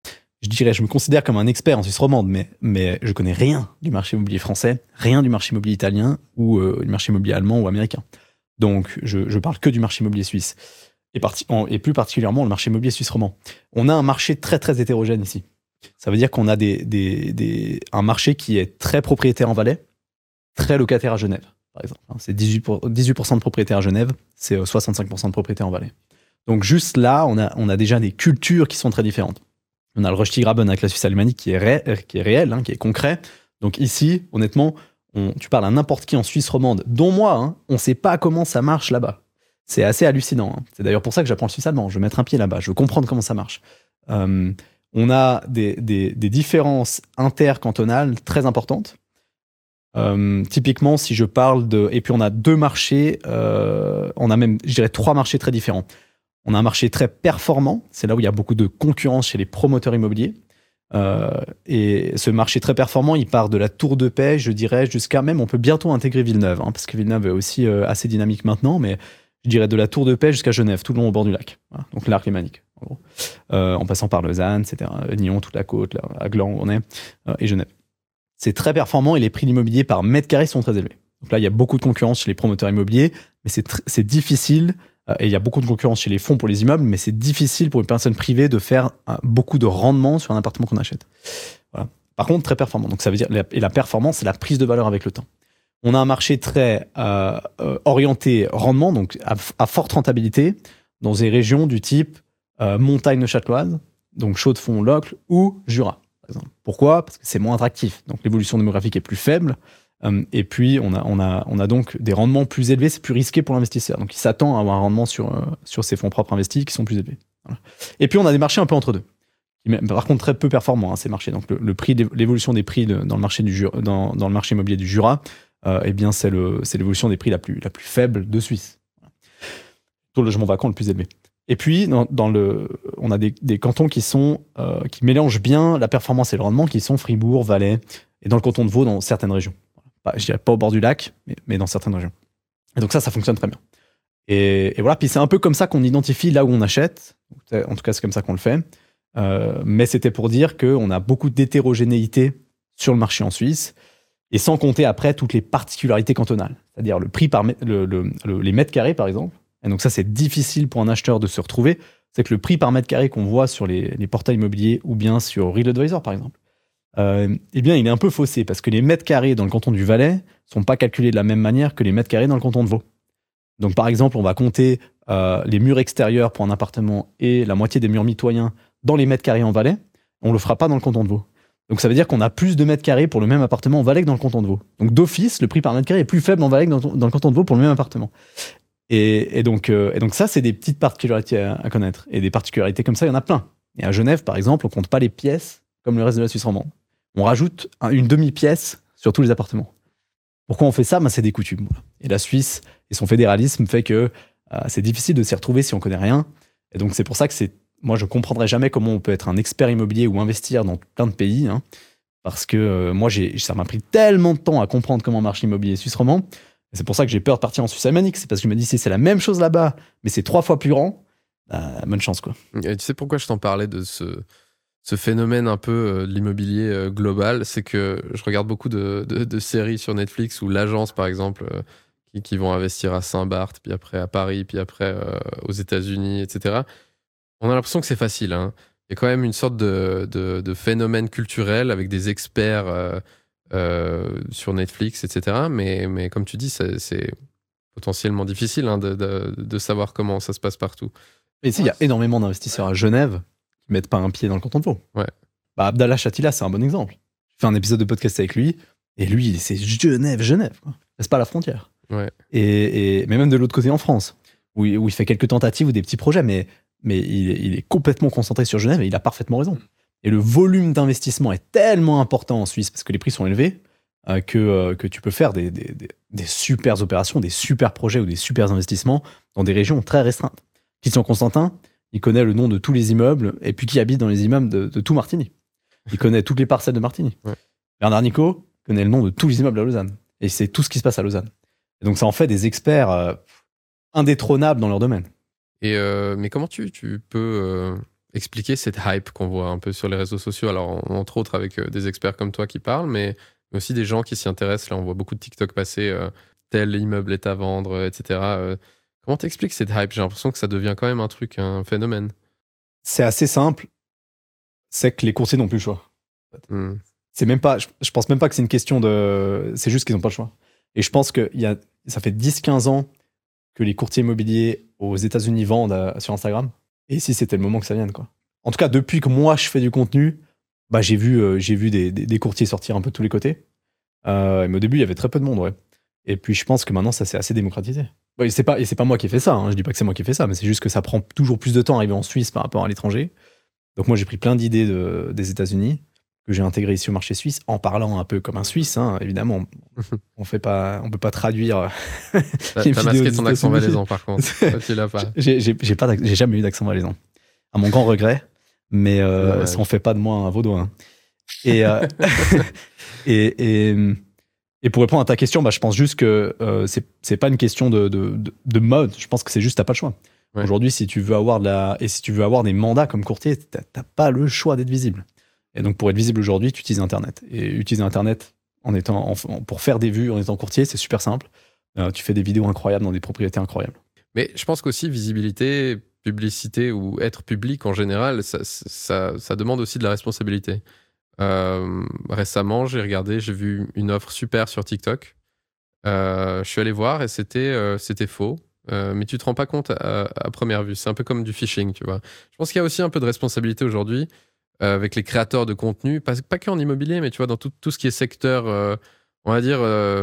Je dirais, je me considère comme un expert en Suisse romande, mais, mais je connais rien du marché immobilier français, rien du marché immobilier italien ou euh, du marché immobilier allemand ou américain. Donc, je, je parle que du marché immobilier suisse. Et, parti, en, et plus particulièrement le marché immobilier suisse romand. On a un marché très très hétérogène ici. Ça veut dire qu'on a des, des, des, un marché qui est très propriétaire en Valais, très locataire à Genève, par exemple. C'est dix-huit pour cent de propriétaires à Genève, c'est soixante-cinq pour cent de propriétaires en Valais. Donc juste là, on a, on a déjà des cultures qui sont très différentes. On a le Röstigraben avec la Suisse alémanique qui est, ré, qui est réel, hein, qui est concret. Donc ici, honnêtement, on, tu parles à n'importe qui en Suisse romande, dont moi, hein, on ne sait pas comment ça marche là-bas. C'est assez hallucinant. Hein. C'est d'ailleurs pour ça que j'apprends le suisse allemand. Je veux mettre un pied là-bas, je veux comprendre comment ça marche. Euh, On a des, des, des différences intercantonales très importantes. Euh, typiquement, si je parle de... Et puis, on a deux marchés, euh, on a même, je dirais, trois marchés très différents. On a un marché très performant, c'est là où il y a beaucoup de concurrence chez les promoteurs immobiliers. Euh, et ce marché très performant, il part de la Tour de Paix, je dirais, jusqu'à même, on peut bientôt intégrer Villeneuve, hein, parce que Villeneuve est aussi euh, assez dynamique maintenant, mais je dirais de la Tour de Paix jusqu'à Genève, tout le long au bord du lac. Voilà, donc l'arc lémanique. En, gros. Euh, en passant par Lausanne, et cetera. Nyon, toute la côte, là, à Gland où on est, euh, et Genève. C'est très performant et les prix de l'immobilier par mètre carré sont très élevés. Donc là, il y a beaucoup de concurrence chez les promoteurs immobiliers, mais c'est, tr- c'est difficile, euh, et il y a beaucoup de concurrence chez les fonds pour les immeubles, mais c'est difficile pour une personne privée de faire euh, beaucoup de rendement sur un appartement qu'on achète. Voilà. Par contre, très performant. Donc ça veut dire, et la performance, c'est la prise de valeur avec le temps. On a un marché très euh, euh, orienté rendement, donc à, à forte rentabilité, dans des régions du type Euh, montagne neuchâteloise, donc Chaux-de-Fonds, Locle ou Jura, par exemple. Pourquoi ? Parce que c'est moins attractif. Donc l'évolution démographique est plus faible. Euh, et puis on a, on, a, on a donc des rendements plus élevés, c'est plus risqué pour l'investisseur. Donc il s'attend à avoir un rendement sur, euh, sur ses fonds propres investis qui sont plus élevés. Voilà. Et puis on a des marchés un peu entre deux. Par contre, très peu performants, hein, ces marchés. Donc le, le prix, l'évolution des prix de, dans, le marché du Jura, dans, dans le marché immobilier du Jura, euh, eh bien c'est, le, c'est l'évolution des prix la plus, la plus faible de Suisse. Taux de logement vacant le plus élevé. Et puis, dans, dans le, on a des, des cantons qui, sont, euh, qui mélangent bien la performance et le rendement, qui sont Fribourg, Valais, et dans le canton de Vaud, dans certaines régions. Pas, je dirais pas au bord du lac, mais, mais dans certaines régions. Et donc ça, ça fonctionne très bien. Et, et voilà, puis c'est un peu comme ça qu'on identifie là où on achète. En tout cas, c'est comme ça qu'on le fait. Euh, mais c'était pour dire qu'on a beaucoup d'hétérogénéité sur le marché en Suisse, et sans compter après toutes les particularités cantonales. C'est-à-dire le prix par mètre, le, le, le, les mètres carrés, par exemple. Et donc ça, c'est difficile pour un acheteur de se retrouver. C'est que le prix par mètre carré qu'on voit sur les, les portails immobiliers ou bien sur Real Advisor, par exemple, euh, eh bien, il est un peu faussé parce que les mètres carrés dans le canton du Valais ne sont pas calculés de la même manière que les mètres carrés dans le canton de Vaud. Donc, par exemple, on va compter euh, les murs extérieurs pour un appartement et la moitié des murs mitoyens dans les mètres carrés en Valais. On ne le fera pas dans le canton de Vaud. Donc, ça veut dire qu'on a plus de mètres carrés pour le même appartement en Valais que dans le canton de Vaud. Donc, d'office, le prix par mètre carré est plus faible en Valais que dans, dans le canton de Vaud pour le même appartement. Et, et, donc, euh, et donc ça, c'est des petites particularités à, à connaître. Et des particularités comme ça, il y en a plein. Et à Genève, par exemple, on compte pas les pièces comme le reste de la Suisse romande. On rajoute un, une demi-pièce sur tous les appartements. Pourquoi on fait ça ? Ben, c'est des coutumes. Voilà. Et la Suisse et son fédéralisme fait que euh, c'est difficile de s'y retrouver si on connaît rien. Et donc c'est pour ça que c'est, moi je comprendrais jamais comment on peut être un expert immobilier ou investir dans plein de pays, hein, parce que euh, moi j'ai, ça m'a pris tellement de temps à comprendre comment marche l'immobilier suisse romand. Et c'est pour ça que j'ai peur de partir en Suisse alémanique. C'est parce que je me dis si c'est la même chose là-bas, mais c'est trois fois plus grand, bah, bonne chance quoi. Et tu sais pourquoi je t'en parlais de ce ce phénomène un peu euh, de l'immobilier euh, global, c'est que je regarde beaucoup de, de, de séries sur Netflix où l'agence, par exemple, euh, qui, qui vont investir à Saint-Barth, puis après à Paris, puis après euh, aux États-Unis, et cetera. On a l'impression que c'est facile. Hein. Il y a quand même une sorte de, de, de phénomène culturel avec des experts euh, euh, sur Netflix, et cetera. Mais, mais comme tu dis, c'est, c'est potentiellement difficile hein, de, de, de savoir comment ça se passe partout. Et ici, il y a énormément d'investisseurs à Genève qui mettent pas un pied dans le canton de Vaud. Ouais. Bah, Abdallah Chatila, c'est un bon exemple. J'ai fait un épisode de podcast avec lui, et lui, c'est Genève, Genève. Quoi. C'est pas la frontière. Ouais. Et, et, mais même de l'autre côté en France, où il, où il fait quelques tentatives ou des petits projets, mais, mais il, il est complètement concentré sur Genève et il a parfaitement raison. Et le volume d'investissement est tellement important en Suisse, parce que les prix sont élevés, euh, que, euh, que tu peux faire des, des, des, des super opérations, des super projets ou des super investissements dans des régions très restreintes. Christian Constantin, il connaît le nom de tous les immeubles, et puis qui habite dans les immeubles de, de tout Martigny. Il connaît toutes les parcelles de Martigny. Ouais. Bernard Nico connaît le nom de tous les immeubles à Lausanne. Et c'est tout ce qui se passe à Lausanne. Et donc ça en fait des experts euh, indétrônables dans leur domaine. Et euh, mais comment tu, tu peux euh, expliquer cette hype qu'on voit un peu sur les réseaux sociaux? Alors, entre autres avec euh, des experts comme toi qui parlent, mais, mais aussi des gens qui s'y intéressent. Là, on voit beaucoup de TikTok passer, euh, tel immeuble est à vendre, euh, et cetera. Euh, Comment t'expliques cette hype? J'ai l'impression que ça devient quand même un truc, un phénomène. C'est assez simple. C'est que les courtiers n'ont plus le choix. Mm. C'est même pas, je, je pense même pas que c'est une question de... C'est juste qu'ils n'ont pas le choix. Et je pense que il y a, ça fait dix quinze ans que les courtiers immobiliers aux États-Unis vendent à, sur Instagram. Et ici, c'était le moment que ça vienne, quoi. En tout cas, depuis que moi, je fais du contenu, bah, j'ai vu, euh, j'ai vu des, des, des courtiers sortir un peu de tous les côtés. Euh, mais au début, il y avait très peu de monde, ouais. Et puis, je pense que maintenant, ça s'est assez démocratisé. Et c'est pas, et c'est pas moi qui ai fait ça, hein. Je dis pas que c'est moi qui ai fait ça, mais c'est juste que ça prend toujours plus de temps à arriver en Suisse par rapport à l'étranger. Donc moi j'ai pris plein d'idées de, des États-Unis que j'ai intégrées ici au marché suisse en parlant un peu comme un Suisse, hein. Évidemment. On fait pas, on peut pas traduire. T'as, t'as masqué ton accent valaisan par contre. Tu l'as pas. J'ai, j'ai, j'ai pas, j'ai jamais eu d'accent valaisan. À mon grand regret, mais euh, ça en fait pas de moi un vaudois. Hein. Et, euh, et, et Et pour répondre à ta question, bah, je pense juste que euh, c'est, c'est pas une question de, de, de, de mode. Je pense que c'est juste t'as pas le choix. Ouais. Aujourd'hui, si tu veux avoir de la, et si tu veux avoir des mandats comme courtier, t'as, t'as pas le choix d'être visible. Et donc pour être visible aujourd'hui, tu utilises Internet. Et utiliser Internet en étant, en, pour faire des vues en étant courtier, c'est super simple. Euh, tu fais des vidéos incroyables dans des propriétés incroyables. Mais je pense qu'aussi visibilité, publicité ou être public en général, ça, ça, ça demande aussi de la responsabilité. Euh, récemment, j'ai regardé, j'ai vu une offre super sur TikTok. Euh, je suis allé voir et c'était, euh, c'était faux. Euh, mais tu te rends pas compte à, à première vue. C'est un peu comme du phishing, tu vois. Je pense qu'il y a aussi un peu de responsabilité aujourd'hui euh, avec les créateurs de contenu, pas, pas qu'en immobilier, mais tu vois, dans tout, tout ce qui est secteur, euh, on va dire, euh,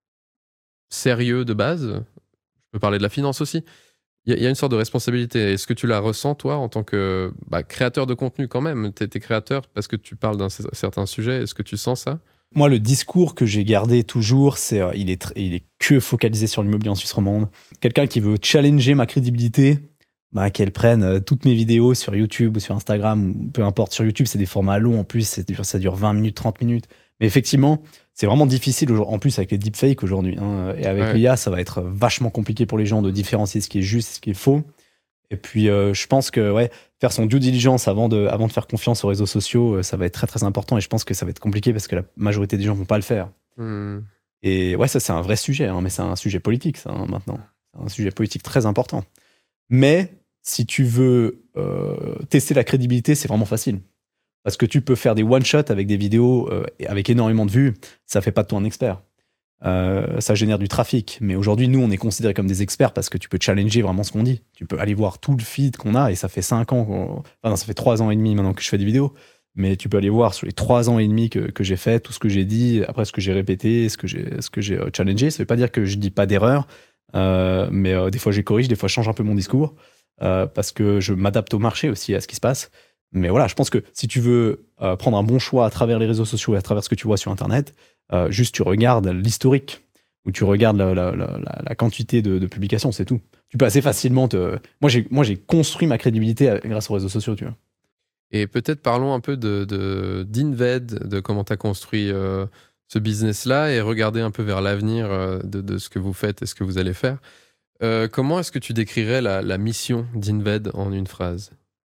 sérieux de base. Je peux parler de la finance aussi. Il y, y a une sorte de responsabilité. Est-ce que tu la ressens, toi, en tant que bah, créateur de contenu quand même? T'es, t'es créateur parce que tu parles d'un c- certain sujet. Est-ce que tu sens ça? Moi, le discours que j'ai gardé toujours, c'est euh, il, est tr- il est que focalisé sur l'immobilier en Suisse romande. Quelqu'un qui veut challenger ma crédibilité, bah, qu'elle prenne euh, toutes mes vidéos sur YouTube ou sur Instagram, ou peu importe. Sur YouTube, c'est des formats longs en plus, c'est, ça dure vingt minutes, trente minutes. Mais effectivement, c'est vraiment difficile en plus avec les deepfakes aujourd'hui. Hein, et avec ouais. l'I A, ça va être vachement compliqué pour les gens de différencier ce qui est juste et ce qui est faux. Et puis, euh, je pense que ouais, faire son due diligence avant de, avant de faire confiance aux réseaux sociaux, euh, ça va être très très important. Et je pense que ça va être compliqué parce que la majorité des gens vont pas le faire. Mmh. Et ouais, ça c'est un vrai sujet, hein, mais c'est un sujet politique, ça, hein, maintenant. C'est un sujet politique très important. Mais si tu veux euh, tester la crédibilité, c'est vraiment facile. Parce que tu peux faire des one-shots avec des vidéos euh, avec énormément de vues, ça fait pas de toi un expert. Euh, ça génère du trafic. Mais aujourd'hui, nous, on est considérés comme des experts parce que tu peux challenger vraiment ce qu'on dit. Tu peux aller voir tout le feed qu'on a, et ça fait cinq ans, qu'on... enfin non, ça fait trois ans et demi maintenant que je fais des vidéos. Mais tu peux aller voir sur les trois ans et demi que, que j'ai fait, tout ce que j'ai dit, après ce que j'ai répété, ce que j'ai, ce que j'ai challengé. Ça veut pas dire que je dis pas d'erreur, euh, mais euh, des fois, je les corrige, des fois, je change un peu mon discours euh, parce que je m'adapte au marché aussi, à ce qui se passe. Mais voilà, je pense que si tu veux euh, prendre un bon choix à travers les réseaux sociaux et à travers ce que tu vois sur Internet, euh, juste tu regardes l'historique où tu regardes la, la, la, la quantité de, de publications, c'est tout. Tu peux assez facilement te... Moi, j'ai, moi, j'ai construit ma crédibilité grâce aux réseaux sociaux, tu vois. Et peut-être parlons un peu de, de, d'Inved, de comment tu as construit euh, ce business-là et regarder un peu vers l'avenir euh, de, de ce que vous faites et ce que vous allez faire. Euh, comment est-ce que tu décrirais la, la mission d'Inved en une phrase ?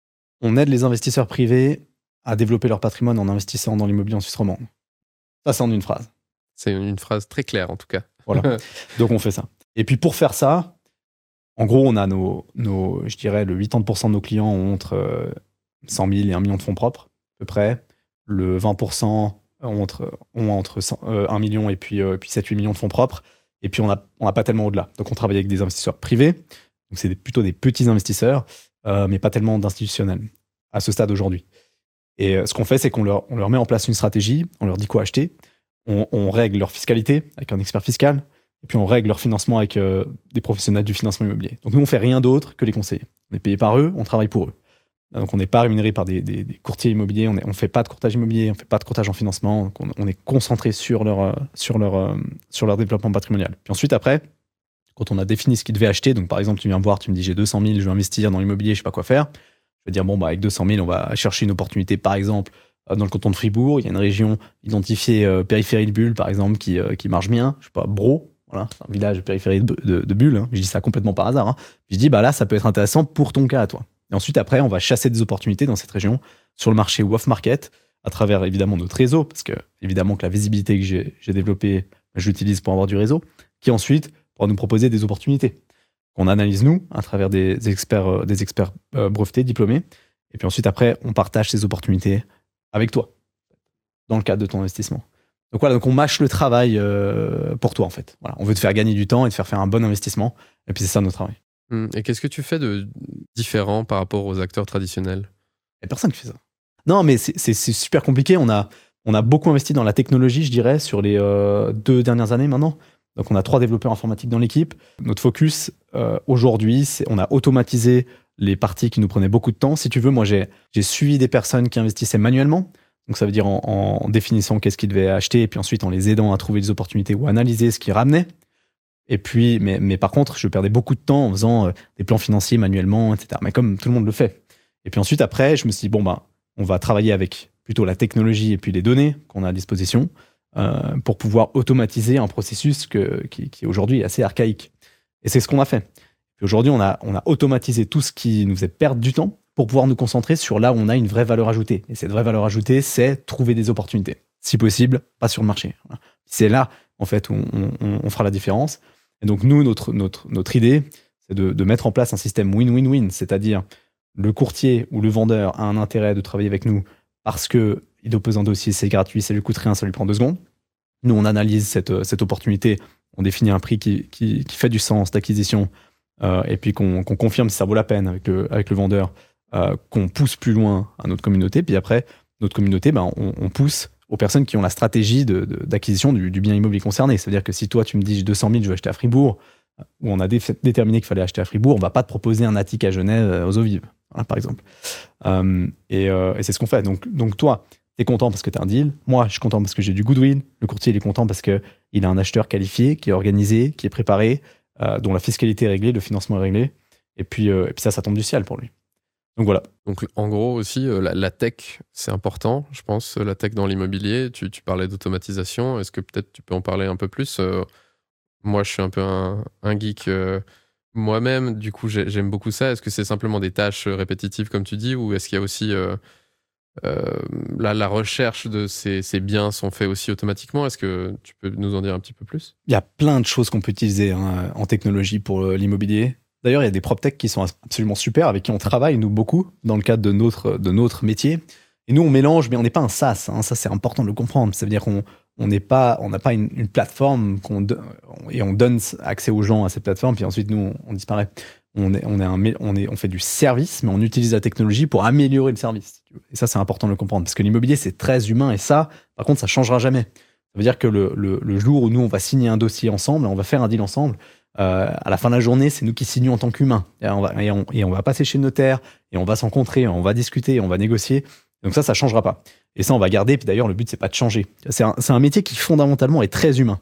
On aide les investisseurs privés à développer leur patrimoine en investissant dans l'immobilier en Suisse romande. Ça, c'est en une phrase. C'est une, une phrase très claire, en tout cas. Voilà. Donc, on fait ça. Et puis, pour faire ça, en gros, on a nos, nos je dirais, le quatre-vingts pour cent de nos clients ont entre... Euh, cent mille et un million de fonds propres, à peu près. Le vingt pour cent ont entre, ont entre cent, euh, un million et puis, euh, puis sept à huit millions de fonds propres. Et puis, on n'a on a pas tellement au-delà. Donc, on travaille avec des investisseurs privés. Donc, c'est des, plutôt des petits investisseurs, euh, mais pas tellement d'institutionnels à ce stade aujourd'hui. Et euh, ce qu'on fait, c'est qu'on leur, on leur met en place une stratégie, on leur dit quoi acheter, on, on règle leur fiscalité avec un expert fiscal, et puis on règle leur financement avec euh, des professionnels du financement immobilier. Donc, nous, on fait rien d'autre que les conseiller. On est payé par eux, on travaille pour eux. Donc, on n'est pas rémunéré par des, des, des courtiers immobiliers, on ne fait pas de courtage immobilier, on ne fait pas de courtage en financement, donc on, on est concentré sur leur, euh, sur, leur, euh, sur leur développement patrimonial. Puis ensuite, après, quand on a défini ce qu'ils devaient acheter, donc par exemple, tu viens me voir, tu me dis j'ai deux cent mille, je veux investir dans l'immobilier, je ne sais pas quoi faire, je vais dire, bon, bah, avec deux cent mille, on va chercher une opportunité, par exemple, euh, dans le canton de Fribourg, il y a une région identifiée euh, périphérie de Bulle, par exemple, qui, euh, qui marche bien, je ne sais pas, Bro, voilà, c'est un village périphérie de, de, de Bulle, hein. Je dis ça complètement par hasard, hein. Je dis, bah là, ça peut être intéressant pour ton cas à toi. Et ensuite, après, on va chasser des opportunités dans cette région, sur le marché ou off-market, à travers évidemment notre réseau, parce que évidemment que la visibilité que j'ai, j'ai développée, je l'utilise pour avoir du réseau, qui ensuite pourra nous proposer des opportunités qu'on analyse nous, à travers des experts, euh, des experts euh, brevetés, diplômés. Et puis ensuite, après, on partage ces opportunités avec toi, dans le cadre de ton investissement. Donc voilà, donc on mâche le travail euh, pour toi, en fait. Voilà, on veut te faire gagner du temps et te faire faire un bon investissement. Et puis c'est ça notre travail. Et qu'est-ce que tu fais de différent par rapport aux acteurs traditionnels ? Il n'y a personne qui fait ça. Non, mais c'est, c'est, c'est super compliqué. On a, on a beaucoup investi dans la technologie, je dirais, sur les euh, deux dernières années maintenant. Donc, on a trois développeurs informatiques dans l'équipe. Notre focus, euh, aujourd'hui, c'est on a automatisé les parties qui nous prenaient beaucoup de temps. Si tu veux, moi, j'ai, j'ai suivi des personnes qui investissaient manuellement. Donc, ça veut dire en, en définissant qu'est-ce qu'ils devaient acheter et puis ensuite en les aidant à trouver des opportunités ou à analyser ce qu'ils ramenaient. Et puis, mais, mais par contre, je perdais beaucoup de temps en faisant euh, des plans financiers manuellement, et cetera. Mais comme tout le monde le fait. Et puis ensuite, après, je me suis dit, bon, bah, on va travailler avec plutôt la technologie et puis les données qu'on a à disposition euh, pour pouvoir automatiser un processus que, qui, qui aujourd'hui est assez archaïque. Et c'est ce qu'on a fait. Puis aujourd'hui, on a, on a automatisé tout ce qui nous faisait perdre du temps pour pouvoir nous concentrer sur là où on a une vraie valeur ajoutée. Et cette vraie valeur ajoutée, c'est trouver des opportunités. Si possible, pas sur le marché. C'est là, en fait, où on, on, on fera la différence. Et donc, nous, notre, notre, notre idée, c'est de, de mettre en place un système win-win-win, c'est-à-dire le courtier ou le vendeur a un intérêt de travailler avec nous parce qu'il dépose un dossier, c'est gratuit, ça lui coûte rien, ça lui prend deux secondes. Nous, on analyse cette, cette opportunité, on définit un prix qui, qui, qui fait du sens d'acquisition euh, et puis qu'on, qu'on confirme si ça vaut la peine avec le, avec le vendeur, euh, qu'on pousse plus loin à notre communauté. Puis après, notre communauté, ben, on, on pousse aux personnes qui ont la stratégie de, de, d'acquisition du, du bien immobilier concerné. C'est-à-dire que si toi, tu me dis j'ai deux cent mille, je veux acheter à Fribourg, où on a dé- déterminé qu'il fallait acheter à Fribourg, on ne va pas te proposer un attic à Genève aux eaux vives, hein, par exemple. Euh, et, euh, et c'est ce qu'on fait. Donc, donc toi, tu es content parce que tu as un deal. Moi, je suis content parce que j'ai du goodwill. Le courtier, il est content parce qu'il a un acheteur qualifié, qui est organisé, qui est préparé, euh, dont la fiscalité est réglée, le financement est réglé. Et puis, euh, et puis ça, ça tombe du ciel pour lui. Donc voilà. Donc en gros aussi, euh, la, la tech, c'est important, je pense, la tech dans l'immobilier. Tu, tu parlais d'automatisation. Est-ce que peut-être tu peux en parler un peu plus ? euh, Moi, je suis un peu un, un geek euh, moi-même. Du coup, j'ai, j'aime beaucoup ça. Est-ce que c'est simplement des tâches répétitives, comme tu dis, ou est-ce qu'il y a aussi... Euh, euh, la, la recherche de ces, ces biens sont faits aussi automatiquement ? Est-ce que tu peux nous en dire un petit peu plus ? Il y a plein de choses qu'on peut utiliser hein, en technologie pour l'immobilier. D'ailleurs, il y a des PropTech qui sont absolument super, avec qui on travaille, nous, beaucoup, dans le cadre de notre, de notre métier. Et nous, on mélange, mais on n'est pas un SaaS. Hein, ça, c'est important de le comprendre. Ça veut dire qu'on on n'est pas, on n'a pas une, une plateforme qu'on et on donne accès aux gens à cette plateforme, puis ensuite, nous, on, on disparaît. On, est, on, est un, on, est, on fait du service, mais on utilise la technologie pour améliorer le service. Et ça, c'est important de le comprendre, parce que l'immobilier, c'est très humain. Et ça, par contre, ça ne changera jamais. Ça veut dire que le, le, le jour où nous, on va signer un dossier ensemble, on va faire un deal ensemble, Euh, à la fin de la journée, c'est nous qui signons en tant qu'humains. Et on va, et on, et on va passer chez le notaire, et on va se rencontrer, on va discuter, on va négocier. Donc ça, ça changera pas. Et ça, on va garder. Puis d'ailleurs, le but, c'est pas de changer. C'est un, c'est un métier qui fondamentalement est très humain.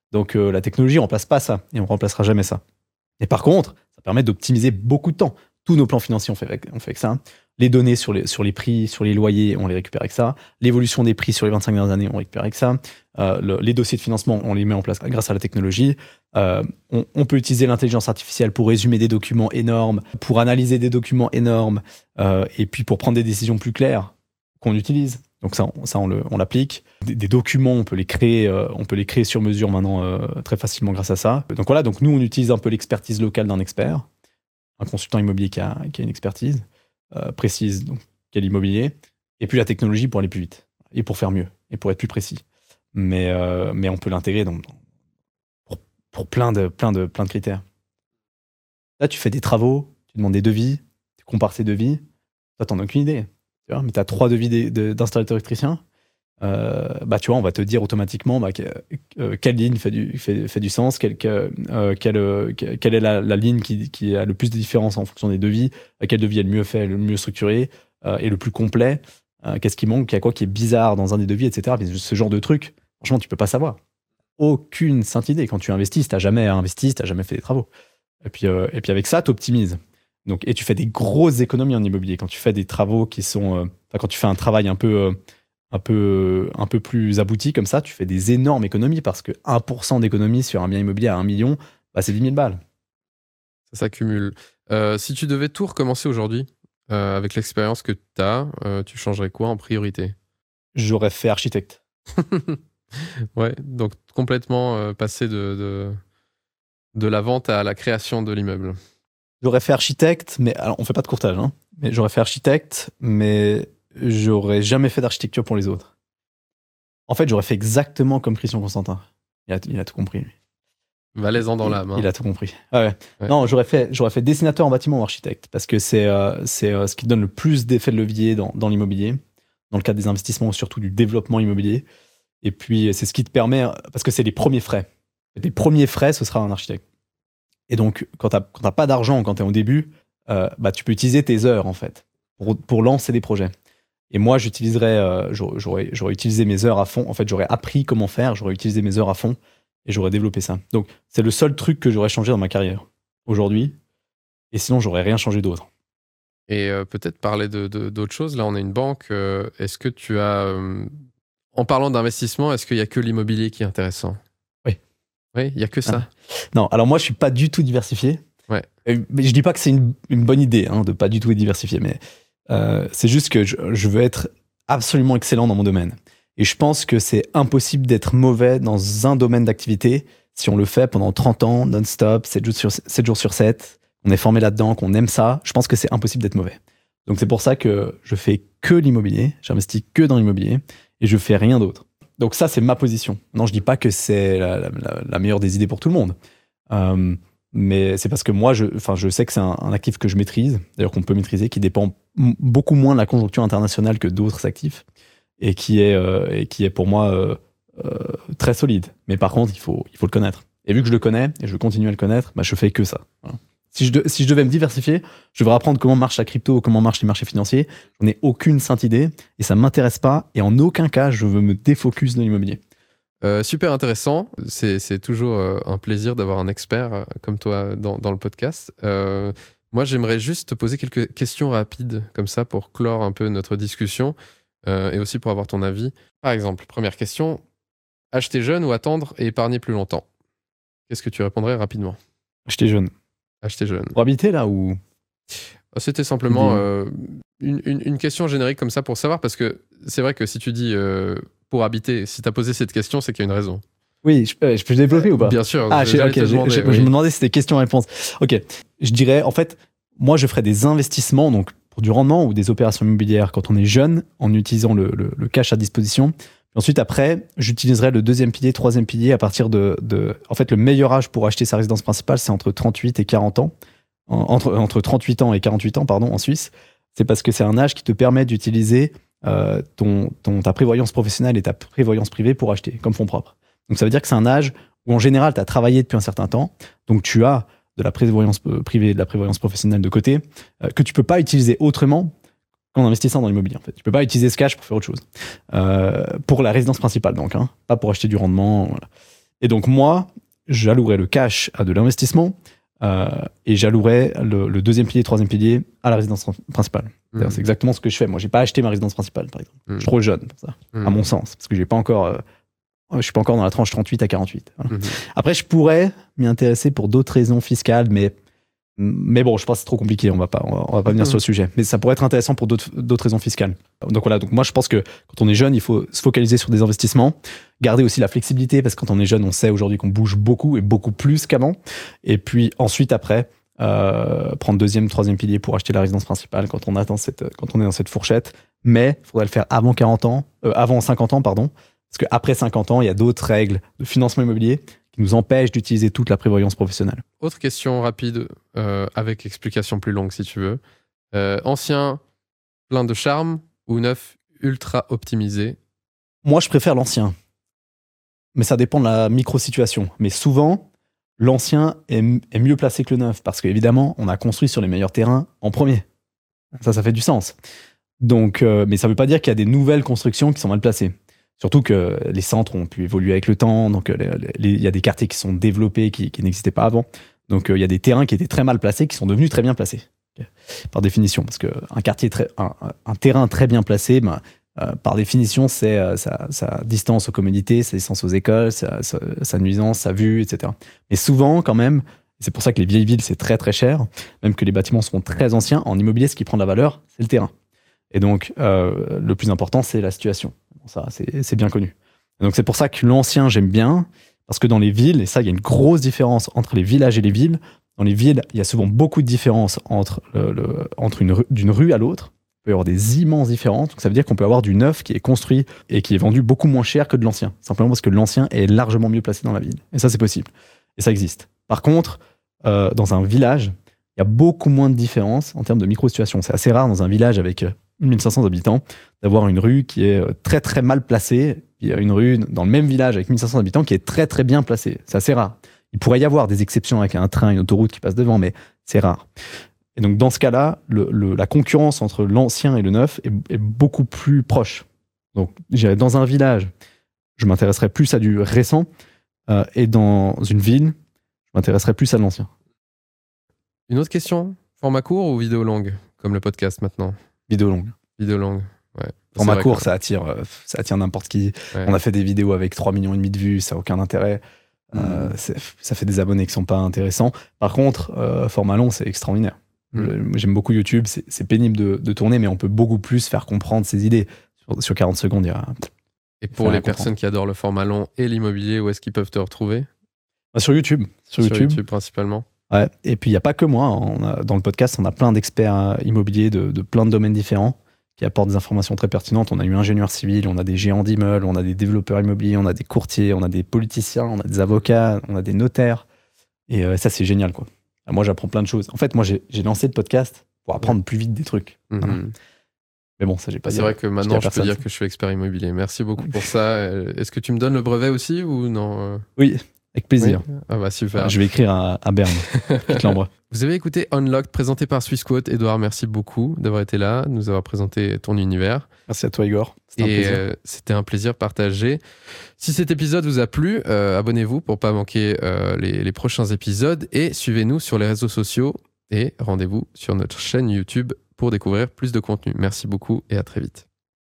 Donc euh, la technologie remplace pas ça et on remplacera jamais ça. Et par contre, ça permet d'optimiser beaucoup de temps. Tous nos plans financiers, on fait avec, on fait avec ça. Les données sur les, sur les prix, sur les loyers, on les récupère avec ça. L'évolution des prix sur les vingt-cinq dernières années, on récupère avec ça. Euh, le, les dossiers de financement, on les met en place grâce à la technologie. Euh, on, on peut utiliser l'intelligence artificielle pour résumer des documents énormes, pour analyser des documents énormes, euh, et puis pour prendre des décisions plus claires qu'on utilise. Donc ça, on, ça on, le, on l'applique. Des, des documents, on peut les créer, euh, on peut les créer sur mesure maintenant euh, très facilement grâce à ça. Donc voilà, donc nous on utilise un peu l'expertise locale d'un expert, un consultant immobilier qui a, qui a une expertise euh, précise, donc qui est l'immobilier, et puis la technologie pour aller plus vite et pour faire mieux et pour être plus précis. Mais euh, mais on peut l'intégrer dans, pour, pour plein de plein de plein de critères. Là, tu fais des travaux, tu demandes des devis, tu compares ces devis. Toi, t'en as aucune idée. Tu vois, mais tu as trois devis de, de, d'installateurs électriciens. Euh, bah, tu vois, on va te dire automatiquement bah, que, euh, quelle ligne fait du, fait, fait du sens, quelle, que, euh, quelle, euh, quelle est la, la ligne qui, qui a le plus de différence en fonction des devis, quel devis est le mieux fait, le mieux structuré euh, et le plus complet, euh, qu'est-ce qui manque, il y a quoi qui est bizarre dans un des devis, et cetera. Mais ce genre de truc, franchement, tu peux pas savoir. Aucune sainte idée. Quand tu investis, si tu n'as jamais investi, si tu n'as jamais fait des travaux. Et puis, euh, et puis avec ça, tu optimises. Donc, et tu fais des grosses économies en immobilier. Quand tu fais des travaux qui sont... Euh, enfin, quand tu fais un travail un peu... Euh, un peu, un peu plus abouti comme ça, tu fais des énormes économies parce que un pour cent d'économie sur un bien immobilier à un million, bah, c'est dix mille balles. Ça s'accumule. Euh, si tu devais tout recommencer aujourd'hui, euh, avec l'expérience que tu as, euh, tu changerais quoi en priorité? J'aurais fait architecte. Ouais, donc complètement euh, passer de, de, de la vente à la création de l'immeuble. J'aurais fait architecte, mais alors on fait pas de courtage, hein, mais j'aurais fait architecte, mais j'aurais jamais fait d'architecture pour les autres. En fait, j'aurais fait exactement comme Christian Constantin. Il a, il a tout compris, lui. Valaisant dans l'âme. Hein. Il a tout compris. Ah ouais. Ouais. Non, j'aurais fait, j'aurais fait dessinateur en bâtiment ou architecte, parce que c'est, euh, c'est euh, ce qui donne le plus d'effet de levier dans, dans l'immobilier, dans le cadre des investissements, surtout du développement immobilier. Et puis, c'est ce qui te permet, parce que c'est les premiers frais. Les premiers frais, ce sera un architecte. Et donc, quand tu n'as pas d'argent, quand tu es au début, euh, bah, tu peux utiliser tes heures, en fait, pour, pour lancer des projets. Et moi, j'utiliserais, euh, j'aurais, j'aurais utilisé mes heures à fond. En fait, j'aurais appris comment faire, j'aurais utilisé mes heures à fond et j'aurais développé ça. Donc, c'est le seul truc que j'aurais changé dans ma carrière aujourd'hui. Et sinon, j'aurais rien changé d'autre. Et euh, peut-être parler de, de, d'autres choses. Là, on est une banque. Euh, est-ce que tu as... Euh, en parlant d'investissement, est-ce qu'il n'y a que l'immobilier qui est intéressant? Oui. Oui, il n'y a que ça. Ah. Non, alors moi, je ne suis pas du tout diversifié. Ouais. Mais je ne dis pas que c'est une, une bonne idée hein, de ne pas du tout être diversifié, mais euh, c'est juste que je, je veux être absolument excellent dans mon domaine. Et je pense que c'est impossible d'être mauvais dans un domaine d'activité si on le fait pendant trente ans, non-stop, sept jours sur, sept jours sur sept, on est formé là-dedans, qu'on aime ça. Je pense que c'est impossible d'être mauvais. Donc c'est pour ça que je fais que l'immobilier, j'investis que dans l'immobilier et je fais rien d'autre. Donc ça, c'est ma position. Non, je dis pas que c'est la, la, la meilleure des idées pour tout le monde. Euh, mais c'est parce que moi, je, enfin, je sais que c'est un, un actif que je maîtrise, d'ailleurs qu'on peut maîtriser, qui dépend m- beaucoup moins de la conjoncture internationale que d'autres actifs, et qui est, euh, et qui est pour moi euh, euh, très solide. Mais par contre, il faut, il faut le connaître. Et vu que je le connais, et je continue à le connaître, bah, je fais que ça. Voilà. Si je, de, si je devais me diversifier, je devrais apprendre comment marche la crypto, comment marchent les marchés financiers. J'en ai aucune sainte idée, et ça ne m'intéresse pas, et en aucun cas, je veux me défocus de l'immobilier. Euh, super intéressant. C'est, c'est toujours euh, un plaisir d'avoir un expert euh, comme toi dans, dans le podcast. Euh, moi, j'aimerais juste te poser quelques questions rapides comme ça pour clore un peu notre discussion euh, et aussi pour avoir ton avis. Par exemple, première question, acheter jeune ou attendre et épargner plus longtemps? Qu'est-ce que tu répondrais rapidement? Acheter jeune. Acheter jeune. Pour habiter là ou... C'était simplement euh, une, une, une question générique comme ça pour savoir, parce que c'est vrai que si tu dis euh, pour habiter, si tu as posé cette question, c'est qu'il y a une raison. Oui, je, je peux développer ou pas? Bien sûr. Ah, je, okay, demander, je, je, oui. je me demandais si c'était question-réponse. Ok, je dirais, en fait, moi je ferais des investissements, donc pour du rendement ou des opérations immobilières quand on est jeune, en utilisant le, le, le cash à disposition. Puis ensuite, après, j'utiliserai le deuxième pilier, troisième pilier à partir de, de... En fait, le meilleur âge pour acheter sa résidence principale, c'est entre trente-huit et quarante ans. Entre, entre trente-huit ans et quarante-huit ans, pardon, en Suisse. C'est parce que c'est un âge qui te permet d'utiliser euh, ton, ton, ta prévoyance professionnelle et ta prévoyance privée pour acheter, comme fonds propres. Donc ça veut dire que c'est un âge où en général, tu as travaillé depuis un certain temps, donc tu as de la prévoyance privée et de la prévoyance professionnelle de côté, euh, que tu peux pas utiliser autrement qu'en investissant dans l'immobilier. En fait. Tu peux pas utiliser ce cash pour faire autre chose. Euh, pour la résidence principale, donc, hein, pas pour acheter du rendement. Voilà. Et donc moi, j'allouerais le cash à de l'investissement euh, et j'allouerais le, le deuxième pilier, troisième pilier à la résidence principale. Mmh. C'est exactement ce que je fais. Moi, j'ai pas acheté ma résidence principale, par exemple. Mmh. Je suis trop jeune pour ça, mmh. à mon sens, parce que j'ai pas encore, euh, je suis pas encore dans la tranche trente-huit à quarante-huit. Voilà. Mmh. Après, je pourrais m'y intéresser pour d'autres raisons fiscales, mais Mais bon, je pense que c'est trop compliqué, on va pas, on va, on va pas venir mmh. sur le sujet. Mais ça pourrait être intéressant pour d'autres, d'autres raisons fiscales. Donc voilà, donc moi je pense que quand on est jeune, il faut se focaliser sur des investissements, garder aussi la flexibilité, parce que quand on est jeune, on sait aujourd'hui qu'on bouge beaucoup et beaucoup plus qu'avant. Et puis ensuite, après, euh, prendre deuxième, troisième pilier pour acheter la résidence principale quand on, a dans cette, quand on est dans cette fourchette. Mais il faudrait le faire avant quarante ans, euh, avant cinquante ans, pardon. Parce qu'après cinquante ans, il y a d'autres règles de financement immobilier qui nous empêchent d'utiliser toute la prévoyance professionnelle. Autre question rapide, euh, avec explication plus longue si tu veux. Euh, ancien, plein de charme, ou neuf, ultra optimisé? Moi, je préfère l'ancien. Mais ça dépend de la micro-situation. Mais souvent, l'ancien est, est mieux placé que le neuf. Parce qu'évidemment, on a construit sur les meilleurs terrains en premier. Ça, ça fait du sens. Donc, euh, mais ça ne veut pas dire qu'il y a des nouvelles constructions qui sont mal placées. Surtout que les centres ont pu évoluer avec le temps, donc il y a des quartiers qui sont développés qui, qui n'existaient pas avant. Donc il euh, y a des terrains qui étaient très mal placés qui sont devenus très bien placés, okay, par définition. Parce qu'un quartier, très, un, un terrain très bien placé, ben, euh, par définition, c'est euh, sa, sa distance aux communautés, sa distance aux écoles, sa, sa, sa nuisance, sa vue, et cetera. Mais souvent, quand même, c'est pour ça que les vieilles villes, c'est très très cher, même que les bâtiments sont très anciens. En immobilier, ce qui prend de la valeur, c'est le terrain. Et donc, euh, le plus important, c'est la situation. Ça, c'est, c'est bien connu. Et donc, c'est pour ça que l'ancien, j'aime bien, parce que dans les villes, et ça, il y a une grosse différence entre les villages et les villes. Dans les villes, il y a souvent beaucoup de différences entre, le, le, entre une, d'une rue à l'autre. Il peut y avoir des immenses différences. Donc, ça veut dire qu'on peut avoir du neuf qui est construit et qui est vendu beaucoup moins cher que de l'ancien. Simplement parce que l'ancien est largement mieux placé dans la ville. Et ça, c'est possible. Et ça existe. Par contre, euh, dans un village, il y a beaucoup moins de différences en termes de micro-situation. C'est assez rare dans un village avec mille cinq cents habitants, d'avoir une rue qui est très très mal placée. Il y a une rue dans le même village avec mille cinq cents habitants qui est très très bien placée. C'est assez rare. Il pourrait y avoir des exceptions avec un train, une autoroute qui passe devant, mais c'est rare. Et donc dans ce cas-là, le, le, la concurrence entre l'ancien et le neuf est, est beaucoup plus proche. Donc j'irais dans un village, je m'intéresserais plus à du récent, euh, et dans une ville, je m'intéresserais plus à l'ancien. Une autre question, format court ou vidéo longue, comme le podcast maintenant? Vidéo longue. Vidéo longue, ouais. Format court, ça attire, ça attire n'importe qui. Ouais. On a fait des vidéos avec trois millions et demi de vues, ça n'a aucun intérêt. Mmh. Euh, ça fait des abonnés qui sont pas intéressants. Par contre, euh, format long, c'est extraordinaire. Mmh. J'aime beaucoup YouTube, c'est, c'est pénible de, de tourner, mais on peut beaucoup plus faire comprendre ses idées. Sur, sur quarante secondes, il y a... Et pour les personnes qui adorent le format long et l'immobilier, où est-ce qu'ils peuvent te retrouver? Bah, sur YouTube. Sur, sur YouTube. YouTube principalement. Ouais. Et puis, il n'y a pas que moi. On a, dans le podcast, on a plein d'experts immobiliers de, de plein de domaines différents qui apportent des informations très pertinentes. On a eu ingénieurs civils, on a des géants d'immeubles, on a des développeurs immobiliers, on a des courtiers, on a des politiciens, on a des avocats, on a des notaires. Et euh, ça, c'est génial, quoi. Moi, j'apprends plein de choses. En fait, moi, j'ai, j'ai lancé le podcast pour apprendre ouais. plus vite des trucs. Mm-hmm. Voilà. Mais bon, ça, j'ai pas dit. C'est vrai que maintenant, je peux dire que je suis expert immobilier. Merci beaucoup pour ça. Est-ce que tu me donnes le brevet aussi ou non? Oui. Avec plaisir. Oui. Ah bah super. Je vais écrire à, à Berne. Vous avez écouté Unlocked, présenté par Swissquote. Edouard, merci beaucoup d'avoir été là, de nous avoir présenté ton univers. Merci à toi, Igor. C'était Et un plaisir. Euh, c'était un plaisir partagé. Si cet épisode vous a plu, euh, abonnez-vous pour ne pas manquer euh, les, les prochains épisodes et suivez-nous sur les réseaux sociaux et rendez-vous sur notre chaîne YouTube pour découvrir plus de contenu. Merci beaucoup et à très vite.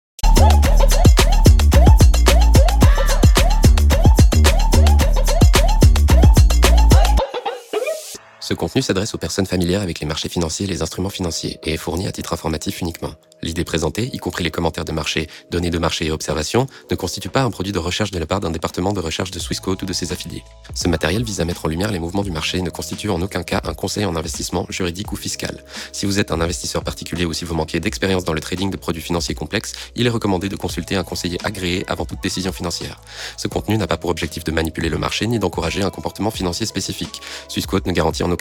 Ce contenu s'adresse aux personnes familières avec les marchés financiers et les instruments financiers et est fourni à titre informatif uniquement. L'idée présentée, y compris les commentaires de marché, données de marché et observations, ne constitue pas un produit de recherche de la part d'un département de recherche de Swissquote ou de ses affiliés. Ce matériel vise à mettre en lumière les mouvements du marché et ne constitue en aucun cas un conseil en investissement juridique ou fiscal. Si vous êtes un investisseur particulier ou si vous manquez d'expérience dans le trading de produits financiers complexes, il est recommandé de consulter un conseiller agréé avant toute décision financière. Ce contenu n'a pas pour objectif de manipuler le marché ni d'encourager un comportement financier spécifique. Swissquote ne garantit en aucun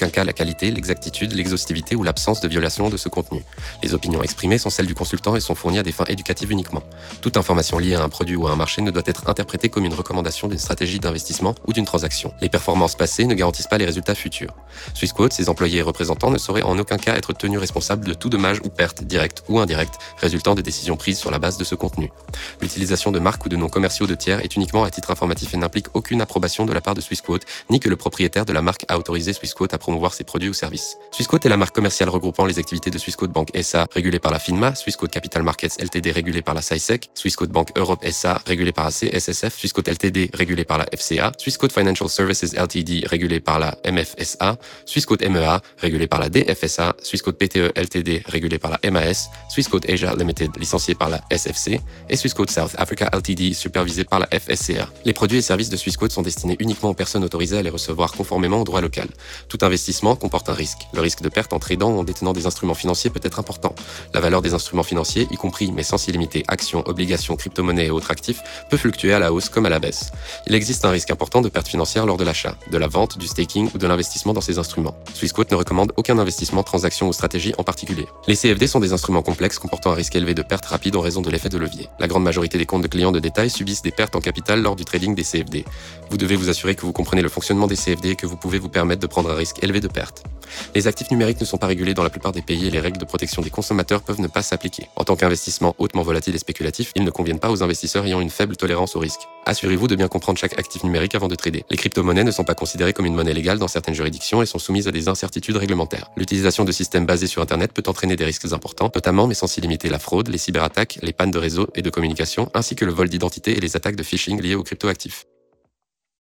aucun cas la qualité, l'exactitude, l'exhaustivité ou l'absence de violation de ce contenu. Les opinions exprimées sont celles du consultant et sont fournies à des fins éducatives uniquement. Toute information liée à un produit ou à un marché ne doit être interprétée comme une recommandation d'une stratégie d'investissement ou d'une transaction. Les performances passées ne garantissent pas les résultats futurs. Swissquote, ses employés et représentants ne sauraient en aucun cas être tenus responsables de tout dommage ou perte, directe ou indirecte, résultant des décisions prises sur la base de ce contenu. L'utilisation de marques ou de noms commerciaux de tiers est uniquement à titre informatif et n'implique aucune approbation de la part de Swissquote, ni que le propriétaire de la marque a autorisé Swissquote à promouvoir ses produits ou services. Swissquote est la marque commerciale regroupant les activités de Swissquote Bank S A, régulée par la FINMA, Swissquote Capital Markets Ltd, régulée par la S A I S E C, Swissquote Bank Europe S A, régulée par la C S S F, Swissquote Ltd, régulée par la F C A, Swissquote Financial Services Ltd, régulée par la M F S A, Swissquote M E A, régulée par la D F S A, Swissquote P T E Ltd, régulée par la M A S, Swissquote Asia Limited, licenciée par la S F C, et Swissquote South Africa Ltd, supervisée par la F S C A. Les produits et services de Swissquote sont destinés uniquement aux personnes autorisées à les recevoir conformément au droit local. Tout investissement comporte un risque. Le risque de perte en tradant ou en détenant des instruments financiers peut être important. La valeur des instruments financiers, y compris mais sans s'y limiter actions, obligations, crypto-monnaies et autres actifs, peut fluctuer à la hausse comme à la baisse. Il existe un risque important de perte financière lors de l'achat, de la vente, du staking ou de l'investissement dans ces instruments. Swissquote ne recommande aucun investissement, transaction ou stratégie en particulier. Les C F D sont des instruments complexes comportant un risque élevé de perte rapide en raison de l'effet de levier. La grande majorité des comptes de clients de détail subissent des pertes en capital lors du trading des C F D. Vous devez vous assurer que vous comprenez le fonctionnement des C F D et que vous pouvez vous permettre de prendre un risque élevé de perte. Les actifs numériques ne sont pas régulés dans la plupart des pays et les règles de protection des consommateurs peuvent ne pas s'appliquer. En tant qu'investissement hautement volatile et spéculatif, ils ne conviennent pas aux investisseurs ayant une faible tolérance au risque. Assurez-vous de bien comprendre chaque actif numérique avant de trader. Les crypto-monnaies ne sont pas considérées comme une monnaie légale dans certaines juridictions et sont soumises à des incertitudes réglementaires. L'utilisation de systèmes basés sur Internet peut entraîner des risques importants, notamment mais sans s'y limiter la fraude, les cyberattaques, les pannes de réseau et de communication, ainsi que le vol d'identité et les attaques de phishing liées aux cryptoactifs.